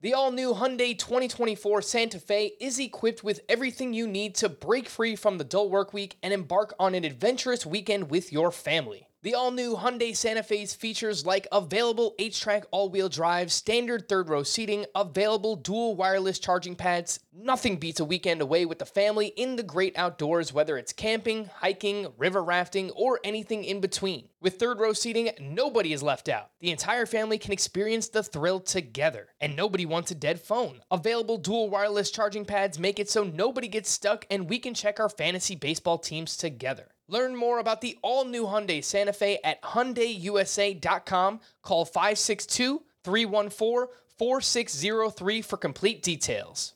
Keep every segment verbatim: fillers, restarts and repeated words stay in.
The all-new Hyundai twenty twenty-four Santa Fe is equipped with everything you need to break free from the dull work week and embark on an adventurous weekend with your family. The all-new Hyundai Santa Fe's features like available H-Track all-wheel drive, standard third-row seating, available dual wireless charging pads. Nothing beats a weekend away with the family in the great outdoors, whether it's camping, hiking, river rafting, or anything in between. With third-row seating, nobody is left out. The entire family can experience the thrill together, and nobody wants a dead phone. Available dual wireless charging pads make it so nobody gets stuck, and we can check our fantasy baseball teams together. Learn more about the all-new Hyundai Santa Fe at Hyundai U S A dot com. Call five six two, three one four, four six zero three for complete details.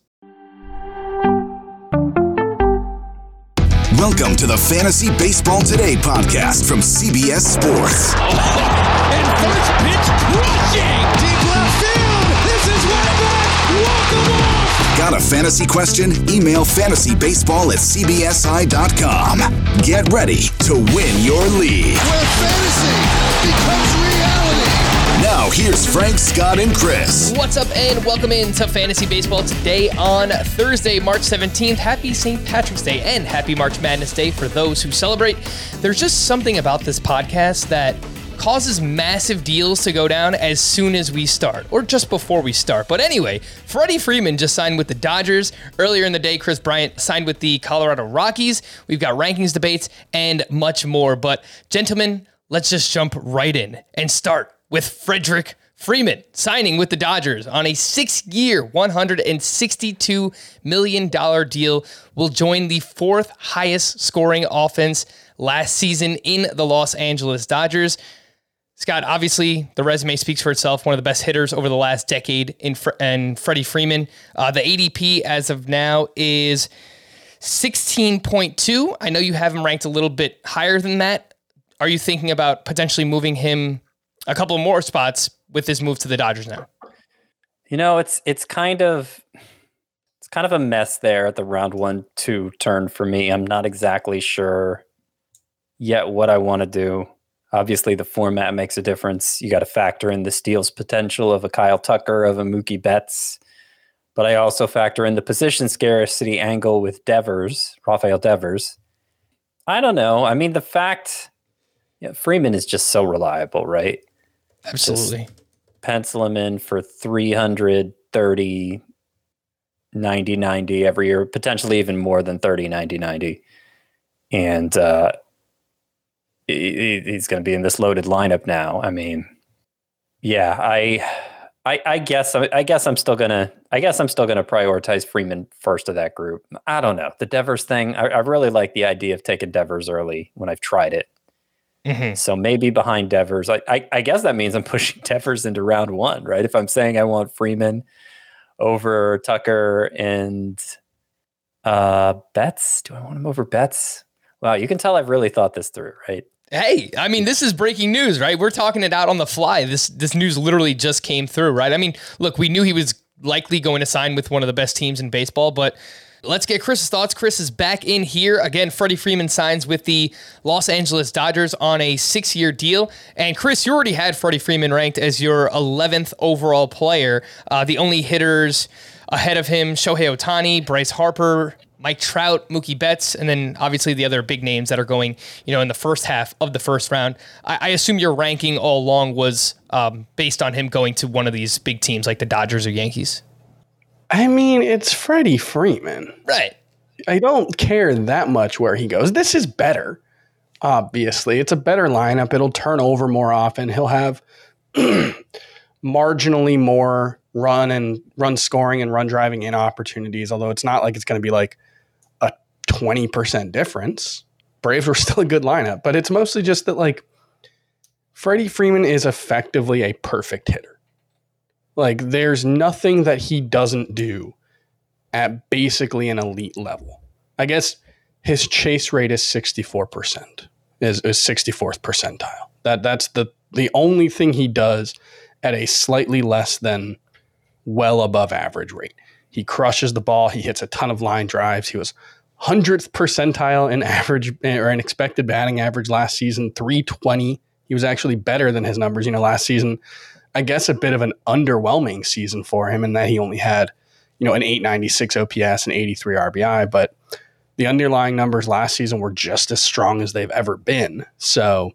Welcome to the Fantasy Baseball Today podcast from C B S Sports. Oh, and first pitch crushing! Deep left field! This is way back! Walk them off! Got a fantasy question? Email fantasybaseball at c b s i dot com. Get ready to win your league. Where fantasy becomes reality. Now here's Frank, Scott, and Chris. What's up, and welcome into Fantasy Baseball Today on Thursday, March seventeenth. Happy Saint Patrick's Day and happy March Madness Day for those who celebrate. There's just something about this podcast that causes massive deals to go down as soon as we start, or just before we start. But anyway, Freddie Freeman just signed with the Dodgers. Earlier in the day, Chris Bryant signed with the Colorado Rockies. We've got rankings debates and much more. But gentlemen, let's just jump right in and start with Frederick Freeman signing with the Dodgers on a six-year, one hundred sixty-two million dollars deal. Will join the fourth highest scoring offense last season in the Los Angeles Dodgers. Scott, obviously, the resume speaks for itself. One of the best hitters over the last decade in Fre- and Freddie Freeman. Uh, the A D P as of now is sixteen point two. I know you have him ranked a little bit higher than that. Are you thinking about potentially moving him a couple more spots with this move to the Dodgers now? You know, it's it's kind of it's kind of a mess there at the round one two turn for me. I'm not exactly sure yet what I want to do. Obviously, the format makes a difference. You got to factor in the steals potential of a Kyle Tucker, of a Mookie Betts. But I also factor in the position scarcity angle with Devers, Rafael Devers. I don't know. I mean, the fact, yeah, Freeman is just so reliable, right? Absolutely. Just pencil him in for three hundred thirty, ninety, ninety every year, potentially even more than thirty, ninety, ninety. And, uh, he's going to be in this loaded lineup now. I mean, yeah, I, I, I guess, I guess I'm still gonna, I guess I'm still gonna prioritize Freeman first of that group. I don't know the Devers thing. I, I really like the idea of taking Devers early when I've tried it. Mm-hmm. So maybe behind Devers, I, I, I guess that means I'm pushing Devers into round one, right? If I'm saying I want Freeman over Tucker and uh, Betts, do I want him over Betts? Wow, you can tell I've really thought this through, right? Hey, I mean, this is breaking news, right? We're talking it out on the fly. This this news literally just came through, right? I mean, look, we knew he was likely going to sign with one of the best teams in baseball, but let's get Chris's thoughts. Chris is back in here. Again, Freddie Freeman signs with the Los Angeles Dodgers on a six-year deal. And Chris, you already had Freddie Freeman ranked as your eleventh overall player. Uh, the only hitters ahead of him, Shohei Ohtani, Bryce Harper, Mike Trout, Mookie Betts, and then obviously the other big names that are going, you know, in the first half of the first round. I, I assume your ranking all along was um, based on him going to one of these big teams like the Dodgers or Yankees. I mean, it's Freddie Freeman. Right. I don't care that much where he goes. This is better, obviously. It's a better lineup. It'll turn over more often. He'll have marginally more run and run scoring and run driving in opportunities, although it's not like it's going to be like a twenty percent difference. Braves were still a good lineup, but it's mostly just that like Freddie Freeman is effectively a perfect hitter. Like there's nothing that he doesn't do at basically an elite level. I guess his chase rate is sixty-four percent, is, is sixty-fourth percentile. That that's the, the only thing he does at a slightly less than well above average rate. He crushes the ball. He hits a ton of line drives. He was hundredth percentile in average or in expected batting average last season, three twenty. He was actually better than his numbers. You know, last season, I guess, a bit of an underwhelming season for him in that he only had, you know, an eight ninety-six O P S and eighty-three R B I, but the underlying numbers last season were just as strong as they've ever been. So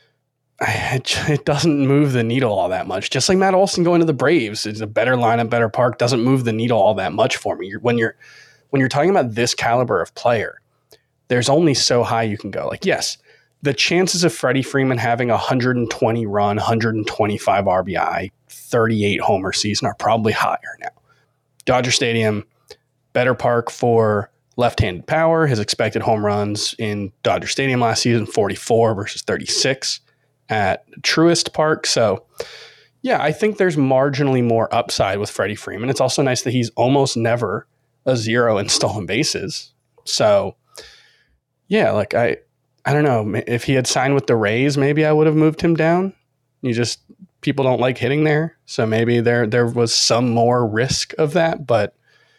it doesn't move the needle all that much. Just like Matt Olson going to the Braves, it's a better lineup, better park, doesn't move the needle all that much for me. You're, when you're when you're talking about this caliber of player, there's only so high you can go. Like, yes, the chances of Freddie Freeman having a one hundred twenty run, one hundred twenty-five R B I, thirty-eight homer season are probably higher now. Dodger Stadium, better park for left-handed power. His expected home runs in Dodger Stadium last season, forty-four versus thirty-six at Truist Park. So, yeah, I think there's marginally more upside with Freddie Freeman. It's also nice that he's almost never a zero in stolen bases. So, yeah, like I, I don't know. If he had signed with the Rays, maybe I would have moved him down. You just, people don't like hitting there. So maybe there, there was some more risk of that, but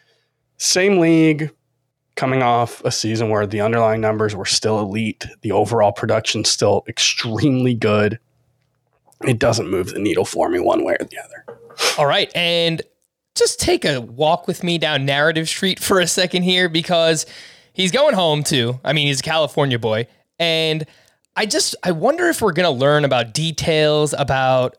same league, coming off a season where the underlying numbers were still elite, the overall production still extremely good. It doesn't move the needle for me one way or the other. All right. And just take a walk with me down Narrative Street for a second here, because he's going home too. I mean, he's a California boy. And I just, I wonder if we're going to learn about details about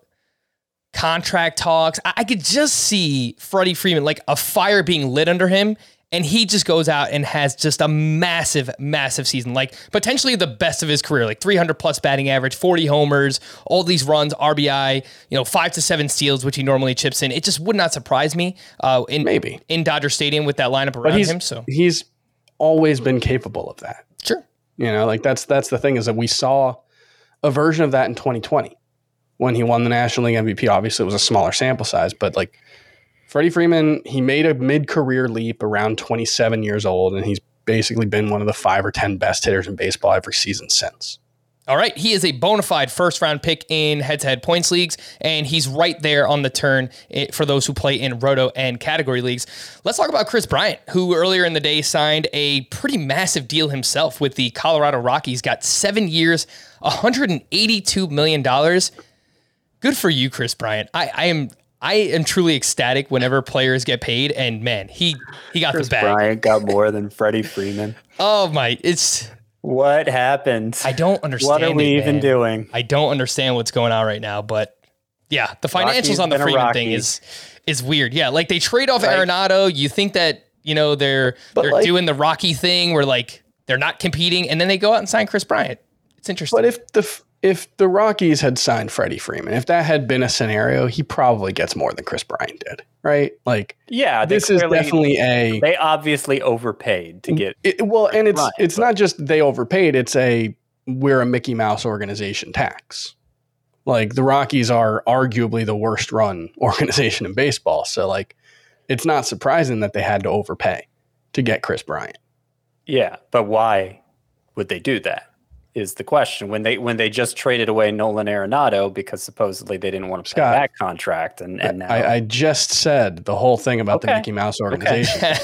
contract talks. I, I could just see Freddie Freeman, like a fire being lit under him, and he just goes out and has just a massive, massive season, like potentially the best of his career, like three hundred plus batting average, forty homers, all these runs, R B I, you know, five to seven steals, which he normally chips in. It just would not surprise me uh, in maybe in Dodger Stadium with that lineup around him. So he's always been capable of that. Sure. You know, like that's, that's the thing, is that we saw a version of that in twenty twenty when he won the National League M V P. Obviously it was a smaller sample size, but like, Freddie Freeman, he made a mid-career leap around twenty-seven years old, and he's basically been one of the five or ten best hitters in baseball every season since. All right. He is a bona fide first-round pick in head-to-head points leagues, and he's right there on the turn for those who play in roto and category leagues. Let's talk about Kris Bryant, who earlier in the day signed a pretty massive deal himself with the Colorado Rockies. Got seven years, one hundred eighty-two million dollars. Good for you, Kris Bryant. I, I am... I am truly ecstatic whenever players get paid, and man, he he got Kris the bag. Bryant got more than Freddie Freeman. Oh my! It's what happened? I don't understand. What are we it, even man. doing? I don't understand what's going on right now. But yeah, the financials Rocky's on the been a Freeman Rocky. thing is is weird. Yeah, like they trade off Right. Arenado. You think that you know they're But they're like- doing the Rocky thing where like they're not competing, and then they go out and sign Kris Bryant. It's interesting. But if the if the Rockies had signed Freddie Freeman, if that had been a scenario, he probably gets more than Kris Bryant did, right? Like, Yeah, they this is clearly- definitely a They obviously overpaid to get. it, well, and it's Bryant, it's but- not just they overpaid. It's a we're a Mickey Mouse organization tax. Like the Rockies are arguably the worst run organization in baseball, so like it's not surprising that they had to overpay to get Kris Bryant. Yeah, but why would they do that? Is the question. When they when they just traded away Nolan Arenado because supposedly they didn't want to pay Scott, that contract, and and now I, I just said the whole thing about the Okay. Mickey Mouse organization.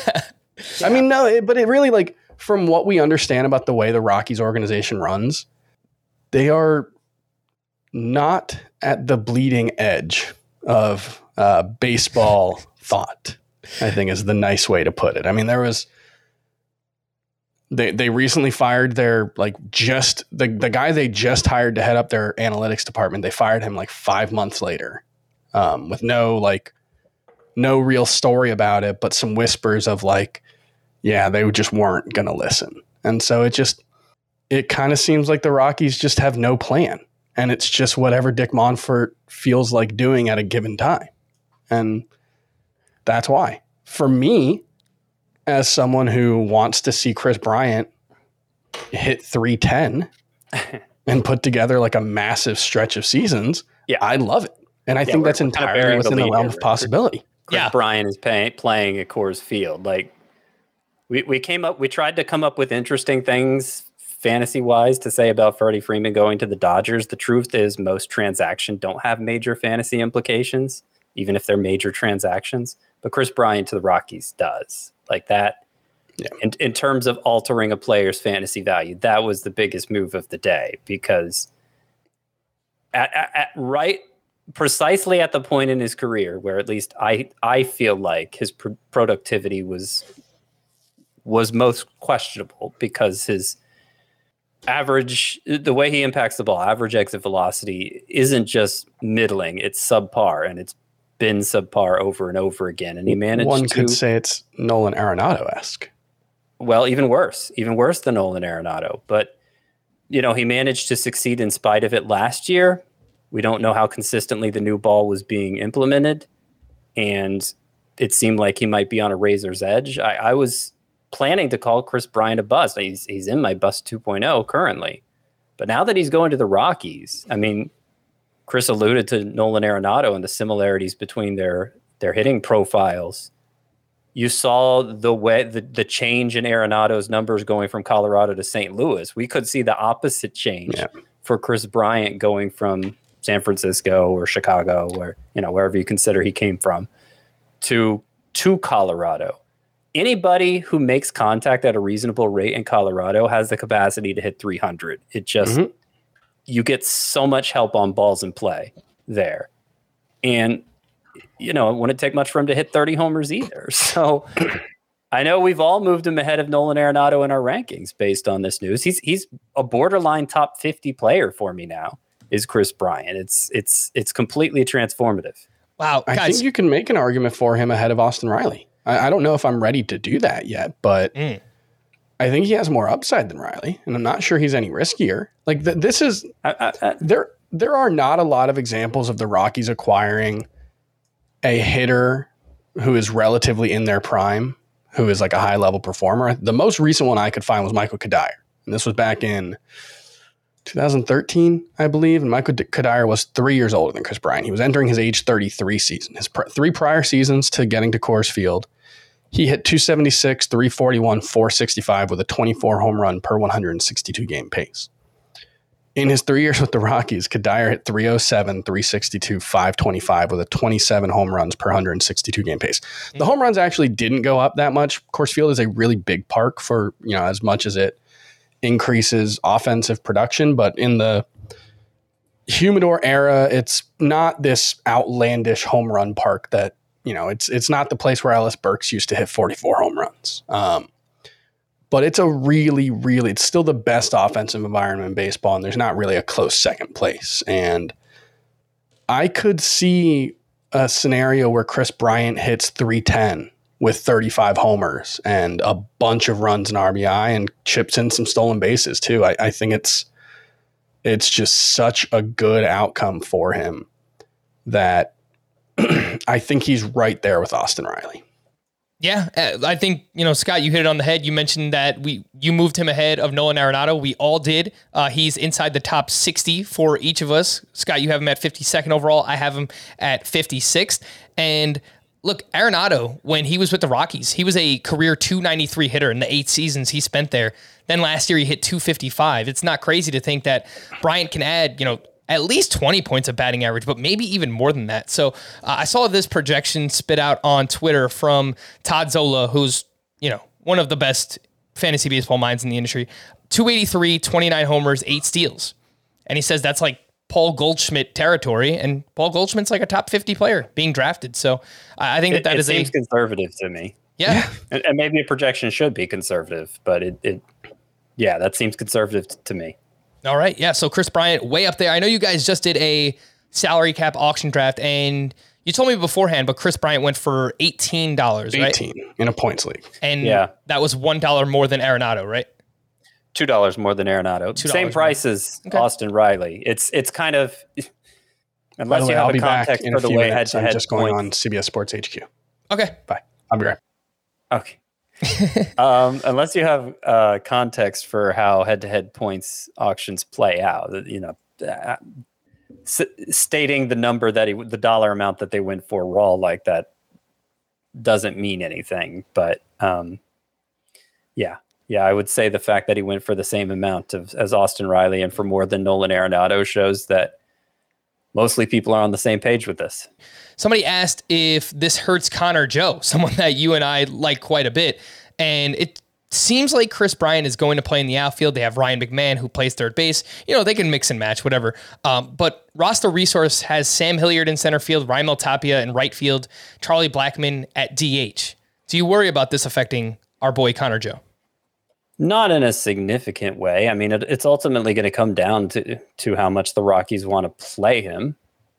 I mean, no, it, but it really, like, from what we understand about the way the Rockies organization runs, they are not at the bleeding edge of uh, baseball thought, I think is the nice way to put it. I mean, there was, they, they recently fired their, like, just, the, the guy they just hired to head up their analytics department, they fired him like five months later um, with no, like, no real story about it, but some whispers of like, yeah, they just weren't going to listen. And so it just, it kind of seems like the Rockies just have no plan. And it's just whatever Dick Monfort feels like doing at a given time. And that's why. For me, as someone who wants to see Kris Bryant hit three ten and put together like a massive stretch of seasons, Yeah. I love it. And I Yeah, think we're- that's we're kinda entirely burying the within the lead realm here, of right? possibility. Kris Yeah. Bryant is pay, playing at Coors Field. Like we we came up, we tried to come up with interesting things fantasy wise to say about Freddie Freeman going to the Dodgers. The truth is, most transactions don't have major fantasy implications, even if they're major transactions. But Kris Bryant to the Rockies does. Like that. Yeah. In, in terms of altering a player's fantasy value, that was the biggest move of the day, because at, at, at right precisely at the point in his career where at least I I feel like his pr- productivity was was most questionable, because his average, the way he impacts the ball, average exit velocity isn't just middling, it's subpar, and it's been subpar over and over again. And he managed One to, could say it's Nolan Arenado-esque. Well, even worse, even worse than Nolan Arenado. But, you know, he managed to succeed in spite of it last year. We don't know how consistently the new ball was being implemented, and it seemed like he might be on a razor's edge. I, I was planning to call Kris Bryant a bust. He's he's in my bust two point oh currently. But now that he's going to the Rockies, I mean, Chris alluded to Nolan Arenado and the similarities between their their hitting profiles. You saw the way the, the change in Arenado's numbers going from Colorado to Saint Louis. We could see the opposite change yeah. for Kris Bryant going from San Francisco or Chicago, or, you know, wherever you consider he came from, to to Colorado. Anybody who makes contact at a reasonable rate in Colorado has the capacity to hit three hundred. It just, mm-hmm. you get so much help on balls in play there. And, you know, it wouldn't take much for him to hit thirty homers either. So I know we've all moved him ahead of Nolan Arenado in our rankings based on this news. He's he's a borderline top fifty player for me now, is Kris Bryant. It's it's it's completely transformative. Wow. I guys. think you can make an argument for him ahead of Austin Riley. I, I don't know if I'm ready to do that yet, but mm. I think he has more upside than Riley, and I'm not sure he's any riskier. Like th- this is I, I, I, there. There are not a lot of examples of the Rockies acquiring a hitter who is relatively in their prime, who is like a high level performer. The most recent one I could find was Michael Kadire, and this was back in two thousand thirteen, I believe. And Michael Kadire was three years older than Kris Bryant. He was entering his age thirty-three season. His pr- three prior seasons to getting to Coors Field, he hit two seventy-six, three forty-one, four sixty-five with a twenty-four home run per one hundred sixty-two game pace. In his three years with the Rockies, Kadire hit three oh seven, three sixty-two, five twenty-five with a twenty-seven home runs per one hundred sixty-two game pace. The home runs actually didn't go up that much. Coors Field is a really big park for, you know, as much as it increases offensive production, but in the Humidor era, it's not this outlandish home run park that, you know, it's it's not the place where Ellis Burks used to hit forty-four home runs. Um, but it's a really, really, it's still the best offensive environment in baseball, and there's not really a close second place. And I could see a scenario where Kris Bryant hits three ten with thirty-five homers and a bunch of runs and R B I and chips in some stolen bases too. I, I think it's it's just such a good outcome for him that I think he's right there with Austin Riley. Yeah, I think, you know, Scott, you hit it on the head. You mentioned that we you moved him ahead of Nolan Arenado. We all did. Uh, he's inside the top sixty for each of us. Scott, you have him at fifty-second overall. I have him at fifty-sixth. And look, Arenado, when he was with the Rockies, he was a career two ninety-three hitter in the eight seasons he spent there. Then last year he hit two fifty-five. It's not crazy to think that Bryant can add, you know, at least twenty points of batting average, but maybe even more than that. So uh, I saw this projection spit out on Twitter from Todd Zola, who's, you know, one of the best fantasy baseball minds in the industry. two eighty-three, twenty-nine homers, eight steals. And he says that's like Paul Goldschmidt territory, and Paul Goldschmidt's like a top fifty player being drafted. So I think that it, that it is seems a conservative to me. Yeah. and, and maybe a projection should be conservative, but it, it yeah, that seems conservative t- to me. All right. Yeah. So Kris Bryant way up there. I know you guys just did a salary cap auction draft, and you told me beforehand, but Kris Bryant went for eighteen dollars, right? eighteen in a points league. And yeah, that was one dollar more than Arenado, right? two dollars more than Arenado. Same price more. as okay. Austin Riley. It's it's kind of, unless way, you have I'll a context for a the way head to head. I'm just going points. on C B S Sports H Q. Okay. Bye. I'll be right back. Okay. um, unless you have uh, context for how head-to-head points auctions play out, you know, uh, s- stating the number that he, the dollar amount that they went for raw like that doesn't mean anything. But um, yeah, yeah, I would say the fact that he went for the same amount of as Austin Riley and for more than Nolan Arenado shows that mostly people are on the same page with this. Somebody asked if this hurts Connor Joe, someone that you and I like quite a bit. And it seems like Chris Bryant is going to play in the outfield. They have Ryan McMahon, who plays third base. You know, they can mix and match, whatever. Um, but roster resource has Sam Hilliard in center field, Raimel Tapia in right field, Charlie Blackmon at D H. Do you worry about this affecting our boy Connor Joe? Not in a significant way. I mean, it, it's ultimately going to come down to to how much the Rockies want to play him.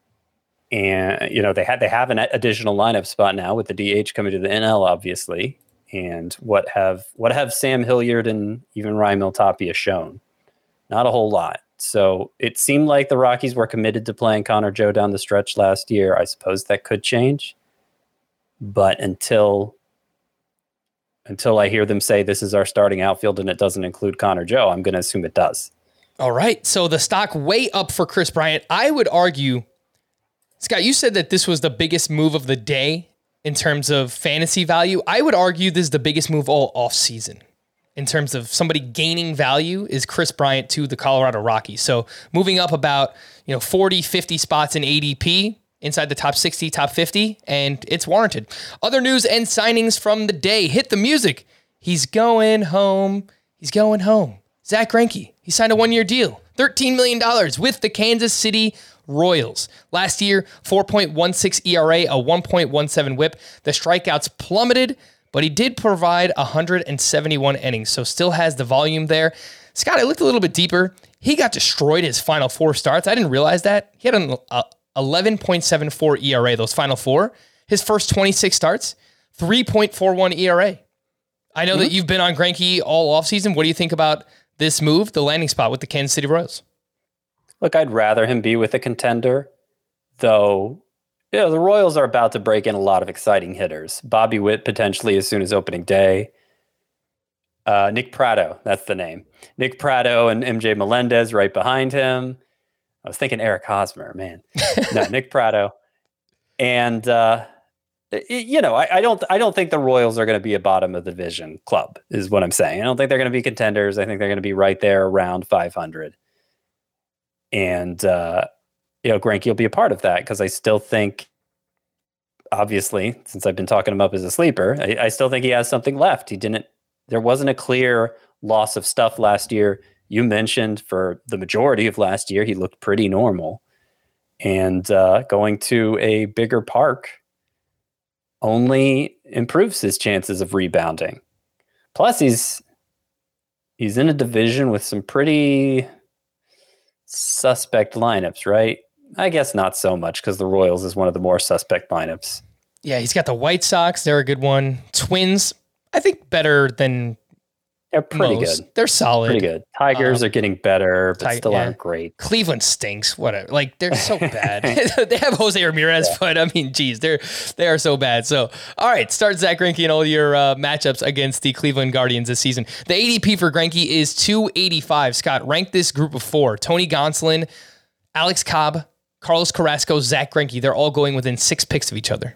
And, you know, they had they have an additional lineup spot now with the D H coming to the N L, obviously. And what have what have Sam Hilliard and even Raimel Tapia shown? Not a whole lot. So it seemed like the Rockies were committed to playing Connor Joe down the stretch last year. I suppose that could change. But until until I hear them say this is our starting outfield and it doesn't include Connor Joe, I'm going to assume it does. All right. So the stock way up for Chris Bryant. I would argue, Scott, you said that this was the biggest move of the day in terms of fantasy value. I would argue this is the biggest move all offseason in terms of somebody gaining value is Chris Bryant to the Colorado Rockies. So moving up about, you know, forty, fifty spots in A D P inside the top sixty, top fifty, and it's warranted. Other news and signings from the day. Hit the music. He's going home. He's going home. Zach Greinke. He signed a one-year deal. thirteen million dollars with the Kansas City Royals. Last year, four point one six E R A, a one point one seven whip. The strikeouts plummeted, but he did provide one hundred seventy-one innings, so still has the volume there. Scott, I looked a little bit deeper. He got destroyed his final four starts. I didn't realize that. He had an uh, eleven point seven four E R A, those final four. His first twenty-six starts, three point four one E R A. I know mm-hmm. that you've been on Greinke all offseason. What do you think about this move, the landing spot with the Kansas City Royals? Look, I'd rather him be with a contender, though, you know, the Royals are about to break in a lot of exciting hitters. Bobby Witt potentially as soon as opening day. Uh, Nick Pratto, that's the name. Nick Pratto and M J Melendez right behind him. I was thinking Eric Hosmer, man. No, Nick Pratto. And, uh, you know, I, I don't I don't think the Royals are going to be a bottom of the division club, is what I'm saying. I don't think they're going to be contenders. I think they're going to be right there around five hundred. And, uh, you know, Greinke will be a part of that because I still think, obviously, since I've been talking him up as a sleeper, I, I still think he has something left. He didn't, there wasn't a clear loss of stuff last year. You mentioned for the majority of last year, he looked pretty normal. And uh, going to a bigger park only improves his chances of rebounding. Plus, he's he's in a division with some pretty suspect lineups, right? I guess not so much because the Royals is one of the more suspect lineups. Yeah, he's got the White Sox. They're a good one. Twins, I think better than They're pretty most. good. They're solid. Pretty good. Tigers um, are getting better, but tig- still yeah. aren't great. Cleveland stinks. Whatever. Like, they're so bad. They have Jose Ramirez, yeah. but I mean, geez, they're they are so bad. So, all right, start Zach Greinke in all your uh, matchups against the Cleveland Guardians this season. The A D P for Greinke is two eighty-five. Scott, rank this group of four. Tony Gonsolin, Alex Cobb, Carlos Carrasco, Zach Greinke. They're all going within six picks of each other.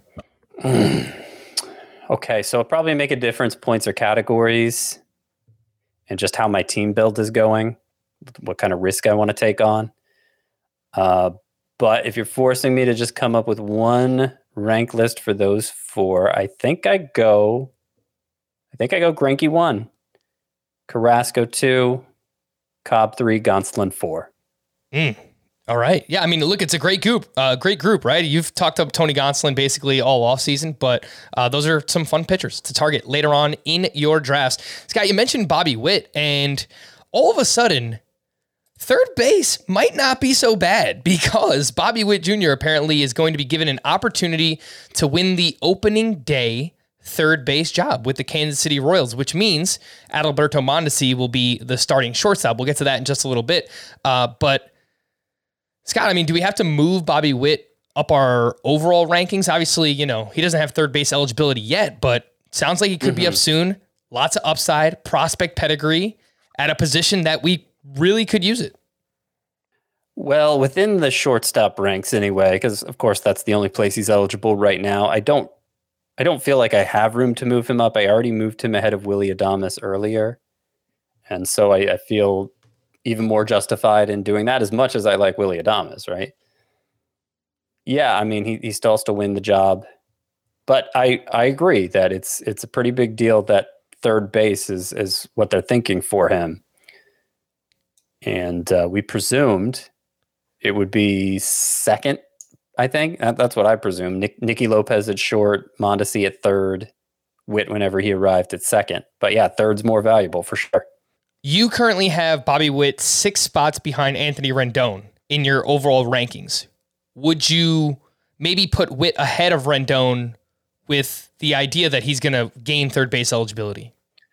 Okay, so it'll probably make a difference, points or categories, and just how my team build is going, what kind of risk I want to take on. Uh, but if you're forcing me to just come up with one rank list for those four, I think I go, I think I go Greinke one, Carrasco two, Cobb three, Gonsolin four. Mm. All right. Yeah, I mean, look, it's a great group, uh, great group, right? You've talked up Tony Gonsolin basically all offseason, but uh, those are some fun pitchers to target later on in your drafts. Scott, you mentioned Bobby Witt, and all of a sudden, third base might not be so bad because Bobby Witt Junior apparently is going to be given an opportunity to win the opening day third base job with the Kansas City Royals, which means Adalberto Mondesi will be the starting shortstop. We'll get to that in just a little bit, uh, but Scott, I mean, do we have to move Bobby Witt up our overall rankings? Obviously, you know, he doesn't have third base eligibility yet, but sounds like he could mm-hmm. be up soon. Lots of upside, prospect pedigree at a position that we really could use it. Well, within the shortstop ranks anyway, because of course that's the only place he's eligible right now. I don't, I don't feel like I have room to move him up. I already moved him ahead of Willy Adames earlier, and so I, I feel even more justified in doing that, as much as I like Willy Adames, right? Yeah, I mean, he, he still has to win the job. But I, I agree that it's it's a pretty big deal that third base is is what they're thinking for him. And uh, we presumed it would be second, I think. That's what I presume. Nick, Nicky Lopez at short, Mondesi at third, Witt whenever he arrived at second. But yeah, third's more valuable for sure. You currently have Bobby Witt six spots behind Anthony Rendon in your overall rankings. Would you maybe put Witt ahead of Rendon with the idea that he's going to gain third base eligibility?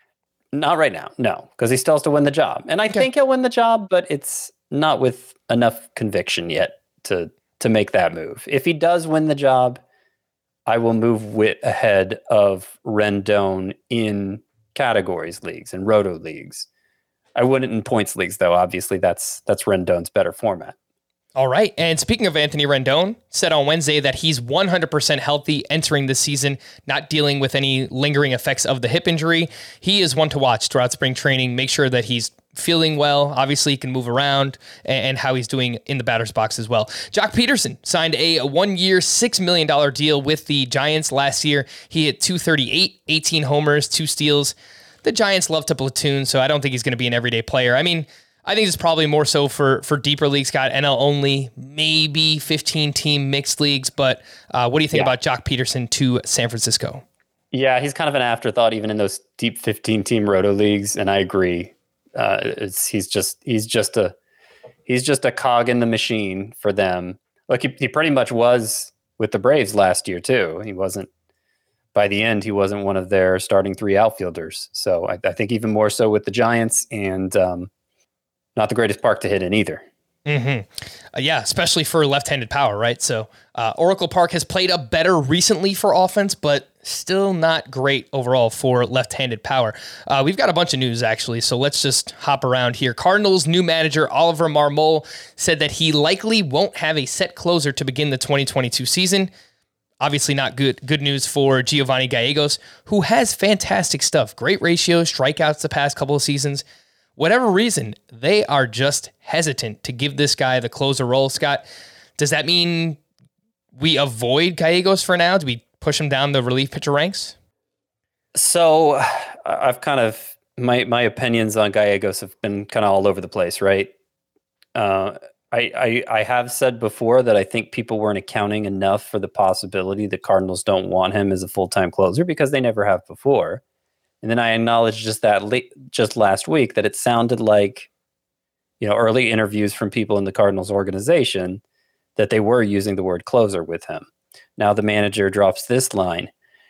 Not right now, no, because he still has to win the job. And I okay. think he'll win the job, but it's not with enough conviction yet to to make that move. If he does win the job, I will move Witt ahead of Rendon in categories leagues and roto leagues. I wouldn't in points leagues, though. Obviously, that's that's Rendon's better format. All right. And speaking of Anthony Rendon, said on Wednesday that he's one hundred percent healthy entering the season, not dealing with any lingering effects of the hip injury. He is one to watch throughout spring training. Make sure that he's feeling well. Obviously, he can move around, and how he's doing in the batter's box as well. Jock Peterson signed a one-year, six million dollars deal with the Giants last year. He hit two thirty-eight, eighteen homers, two steals. The Giants love to platoon, so I don't think he's going to be an everyday player. I mean, I think it's probably more so for, for deeper leagues, Scott, N L only, maybe fifteen-team mixed leagues. But uh, what do you think yeah. about Jock Peterson to San Francisco? Yeah, he's kind of an afterthought even in those deep fifteen-team roto leagues, and I agree. Uh, it's, he's just he's just a he's just a cog in the machine for them. Look, he, he pretty much was with the Braves last year too. He wasn't by the end. He wasn't one of their starting three outfielders. So I, I think even more so with the Giants, and um, not the greatest park to hit in either. Mm-hmm. Uh, yeah, especially for left-handed power, right? So uh, Oracle Park has played up better recently for offense, but still not great overall for left-handed power. Uh, we've got a bunch of news, actually, so let's just hop around here. Cardinals' new manager, Oliver Marmol, said that he likely won't have a set closer to begin the twenty twenty-two season. Obviously not good good news for Giovanni Gallegos, who has fantastic stuff. Great ratios, strikeouts the past couple of seasons. Whatever reason, they are just hesitant to give this guy the closer role. Scott, does that mean we avoid Gallegos for now? Do we push him down the relief pitcher ranks? So I've kind of, my my opinions on Gallegos have been kind of all over the place, right? Uh, I, I I have said before that I think people weren't accounting enough for the possibility the Cardinals don't want him as a full-time closer because they never have before. And then I acknowledged just that late, just last week that it sounded like, you know, early interviews from people in the Cardinals organization that they were using the word closer with him. Now the manager drops this line.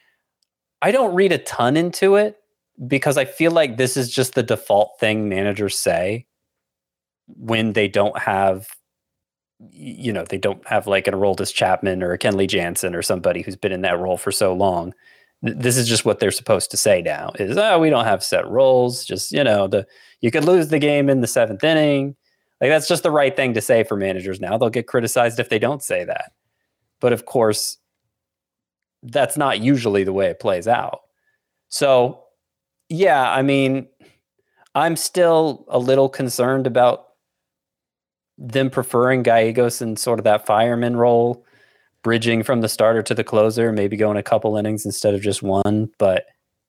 I don't read a ton into it because I feel like this is just the default thing managers say when they don't have, you know, they don't have like an Aroldis Chapman or a Kenley Jansen or somebody who's been in that role for so long. This is just what they're supposed to say now is, oh, we don't have set roles. Just, you know, the, you could lose the game in the seventh inning. Like that's just the right thing to say for managers now. They'll get criticized if they don't say that. But of course, that's not usually the way it plays out. So yeah, I mean, I'm still a little concerned about them preferring Gallegos in sort of that fireman role, bridging from the starter to the closer, maybe going a couple innings instead of just one. But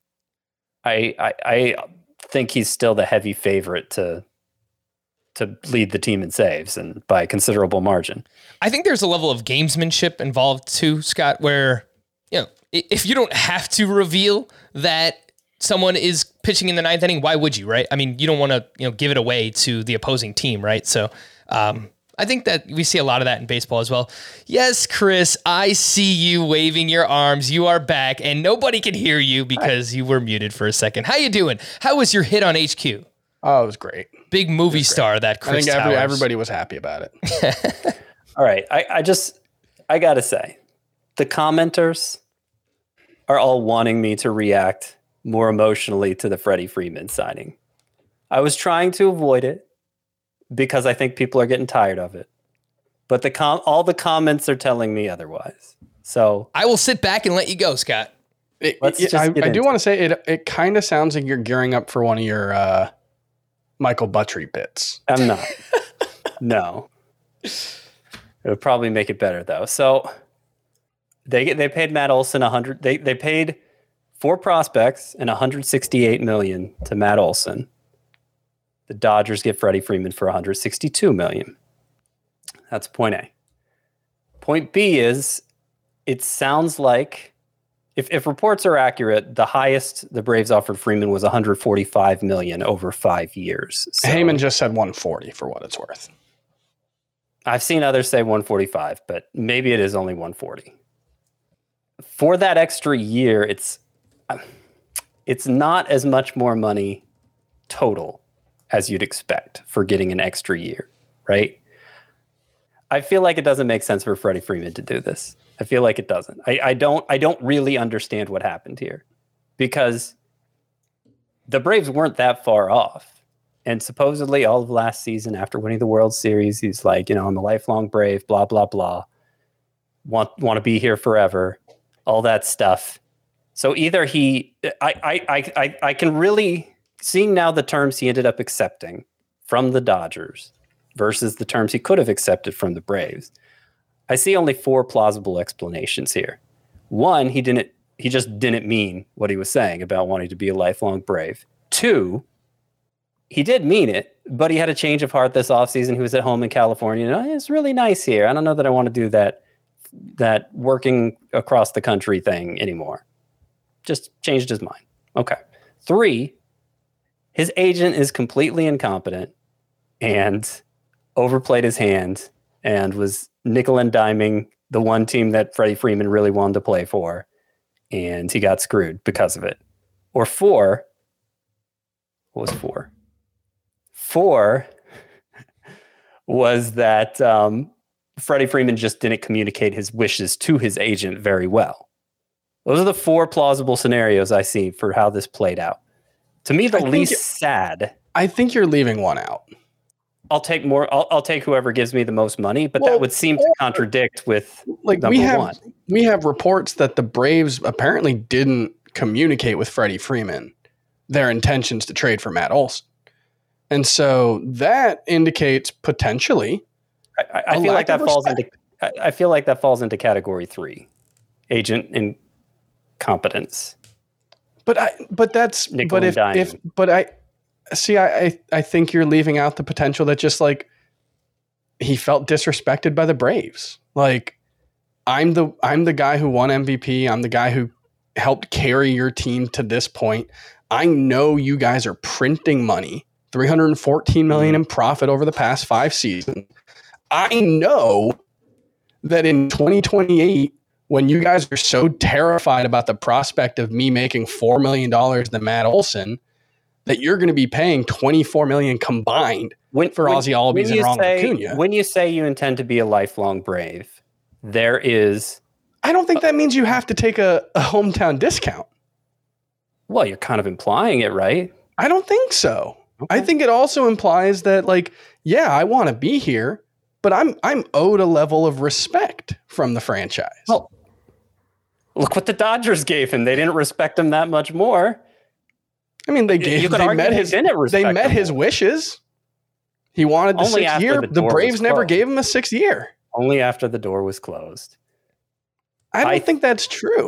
I, I, I think he's still the heavy favorite to to lead the team in saves, and by a considerable margin. I think there's a level of gamesmanship involved too, Scott, where, you know, if you don't have to reveal that someone is pitching in the ninth inning, why would you, right? I mean, you don't want to, you know, give it away to the opposing team, right? So, um, I think that we see a lot of that in baseball as well. Yes, Chris, I see you waving your arms. You are back, and nobody can hear you because you were muted for a second. How you doing? How was your hit on H Q? Oh, it was great. Big movie star, that Chris I think every, Towers. everybody was happy about it. All right, I, I just, I got to say, the commenters are all wanting me to react more emotionally to the Freddie Freeman signing. I was trying to avoid it, because I think people are getting tired of it. But the com- all the comments are telling me otherwise. So I will sit back and let you go, Scott. It, it, I, I do want to say it It kind of sounds like you're gearing up for one of your uh, Michael Buttry bits. I'm not. No. It would probably make it better, though. So they they paid Matt Olson one hundred. They, they paid Four prospects and one hundred sixty-eight million dollars to Matt Olson. The Dodgers get Freddie Freeman for one hundred sixty-two million dollars. That's point A. Point B is, it sounds like, if, if reports are accurate, the highest the Braves offered Freeman was one hundred forty-five million dollars over five years. So, Heyman just said one hundred forty for what it's worth. I've seen others say one hundred forty-five, but maybe it is only one hundred forty. For that extra year, it's it's not as much more money total as you'd expect for getting an extra year, right? I feel like it doesn't make sense for Freddie Freeman to do this. I feel like it doesn't. I, I don't I don't really understand what happened here, because the Braves weren't that far off. And supposedly all of last season, after winning the World Series, he's like, you know, I'm a lifelong Brave, blah, blah, blah. Want want to be here forever, all that stuff. So either he, I, I, I, I, I can really, seeing now the terms he ended up accepting from the Dodgers versus the terms he could have accepted from the Braves, I see only four plausible explanations here. One, he didn't, he just didn't mean what he was saying about wanting to be a lifelong Brave. Two, he did mean it, but he had a change of heart this offseason. He was at home in California. And, oh, it's really nice here. I don't know that I want to do that, that working across the country thing anymore. Just changed his mind. Okay. Three, his agent is completely incompetent and overplayed his hand and was nickel and diming the one team that Freddie Freeman really wanted to play for, and he got screwed because of it. Or four, what was four? Four was that um, Freddie Freeman just didn't communicate his wishes to his agent very well. Those are the four plausible scenarios I see for how this played out. To me, the least sad. I think you're leaving one out. I'll take more. I'll, I'll take whoever gives me the most money, but well, that would seem to contradict with like number we have, one. We have reports that the Braves apparently didn't communicate with Freddie Freeman their intentions to trade for Matt Olson. And so that indicates potentially. I, I, I feel like that falls into. I, I feel like that falls into category three, agent incompetence. But I. But that's. Nickel but if, if. But I. See, I, I. I think you're leaving out the potential that just like he felt disrespected by the Braves. Like I'm the. I'm the guy who won M V P. I'm the guy who helped carry your team to this point. I know you guys are printing money. three hundred fourteen million dollars in profit over the past five seasons. I know that in twenty twenty-eight, when you guys are so terrified about the prospect of me making four million dollars than Matt Olson, that you're going to be paying twenty-four million dollars combined when, for when, Ozzie Albies and Ronald say, Acuna. When you say you intend to be a lifelong Brave, there is... I don't think that means you have to take a, a hometown discount. Well, you're kind of implying it, right? I don't think so. Okay. I think it also implies that, like, yeah, I want to be here, but I'm I'm owed a level of respect from the franchise. Well, look what the Dodgers gave him. They didn't respect him that much more. I mean, they gave. They met his. They met his wishes. He wanted the sixth year. The, the Braves never gave him a sixth year. Only after the door was closed. I don't I, think that's true.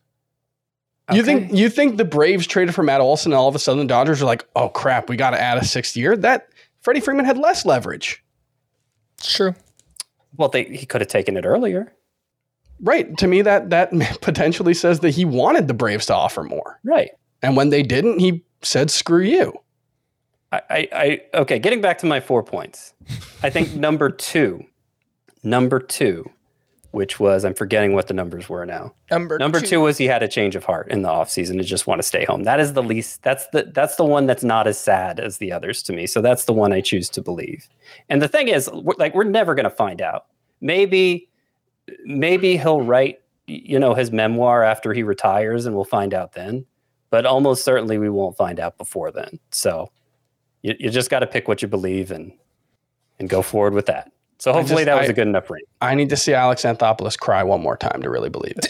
Okay. You think you think the Braves traded for Matt Olson and all of a sudden the Dodgers are like, oh crap, we got to add a sixth year? That Freddie Freeman had less leverage. It's true. Well, they, he could have taken it earlier. Right. To me, that that potentially says that he wanted the Braves to offer more. Right. And when they didn't, he said, screw you. I, I, I okay, getting back to my four points. I think number two, number two, which was, I'm forgetting what the numbers were now. Number, number two. two was he had a change of heart in the offseason and just want to stay home. That is the least, that's the that's the one that's not as sad as the others to me. So that's the one I choose to believe. And the thing is, we're, like, we're never going to find out. Maybe, maybe he'll write, you know, his memoir after he retires and we'll find out then. But almost certainly we won't find out before then. So you, you just got to pick what you believe and and go forward with that. So hopefully just, that was I, a good enough rate. I need to see Alex Anthopoulos cry one more time to really believe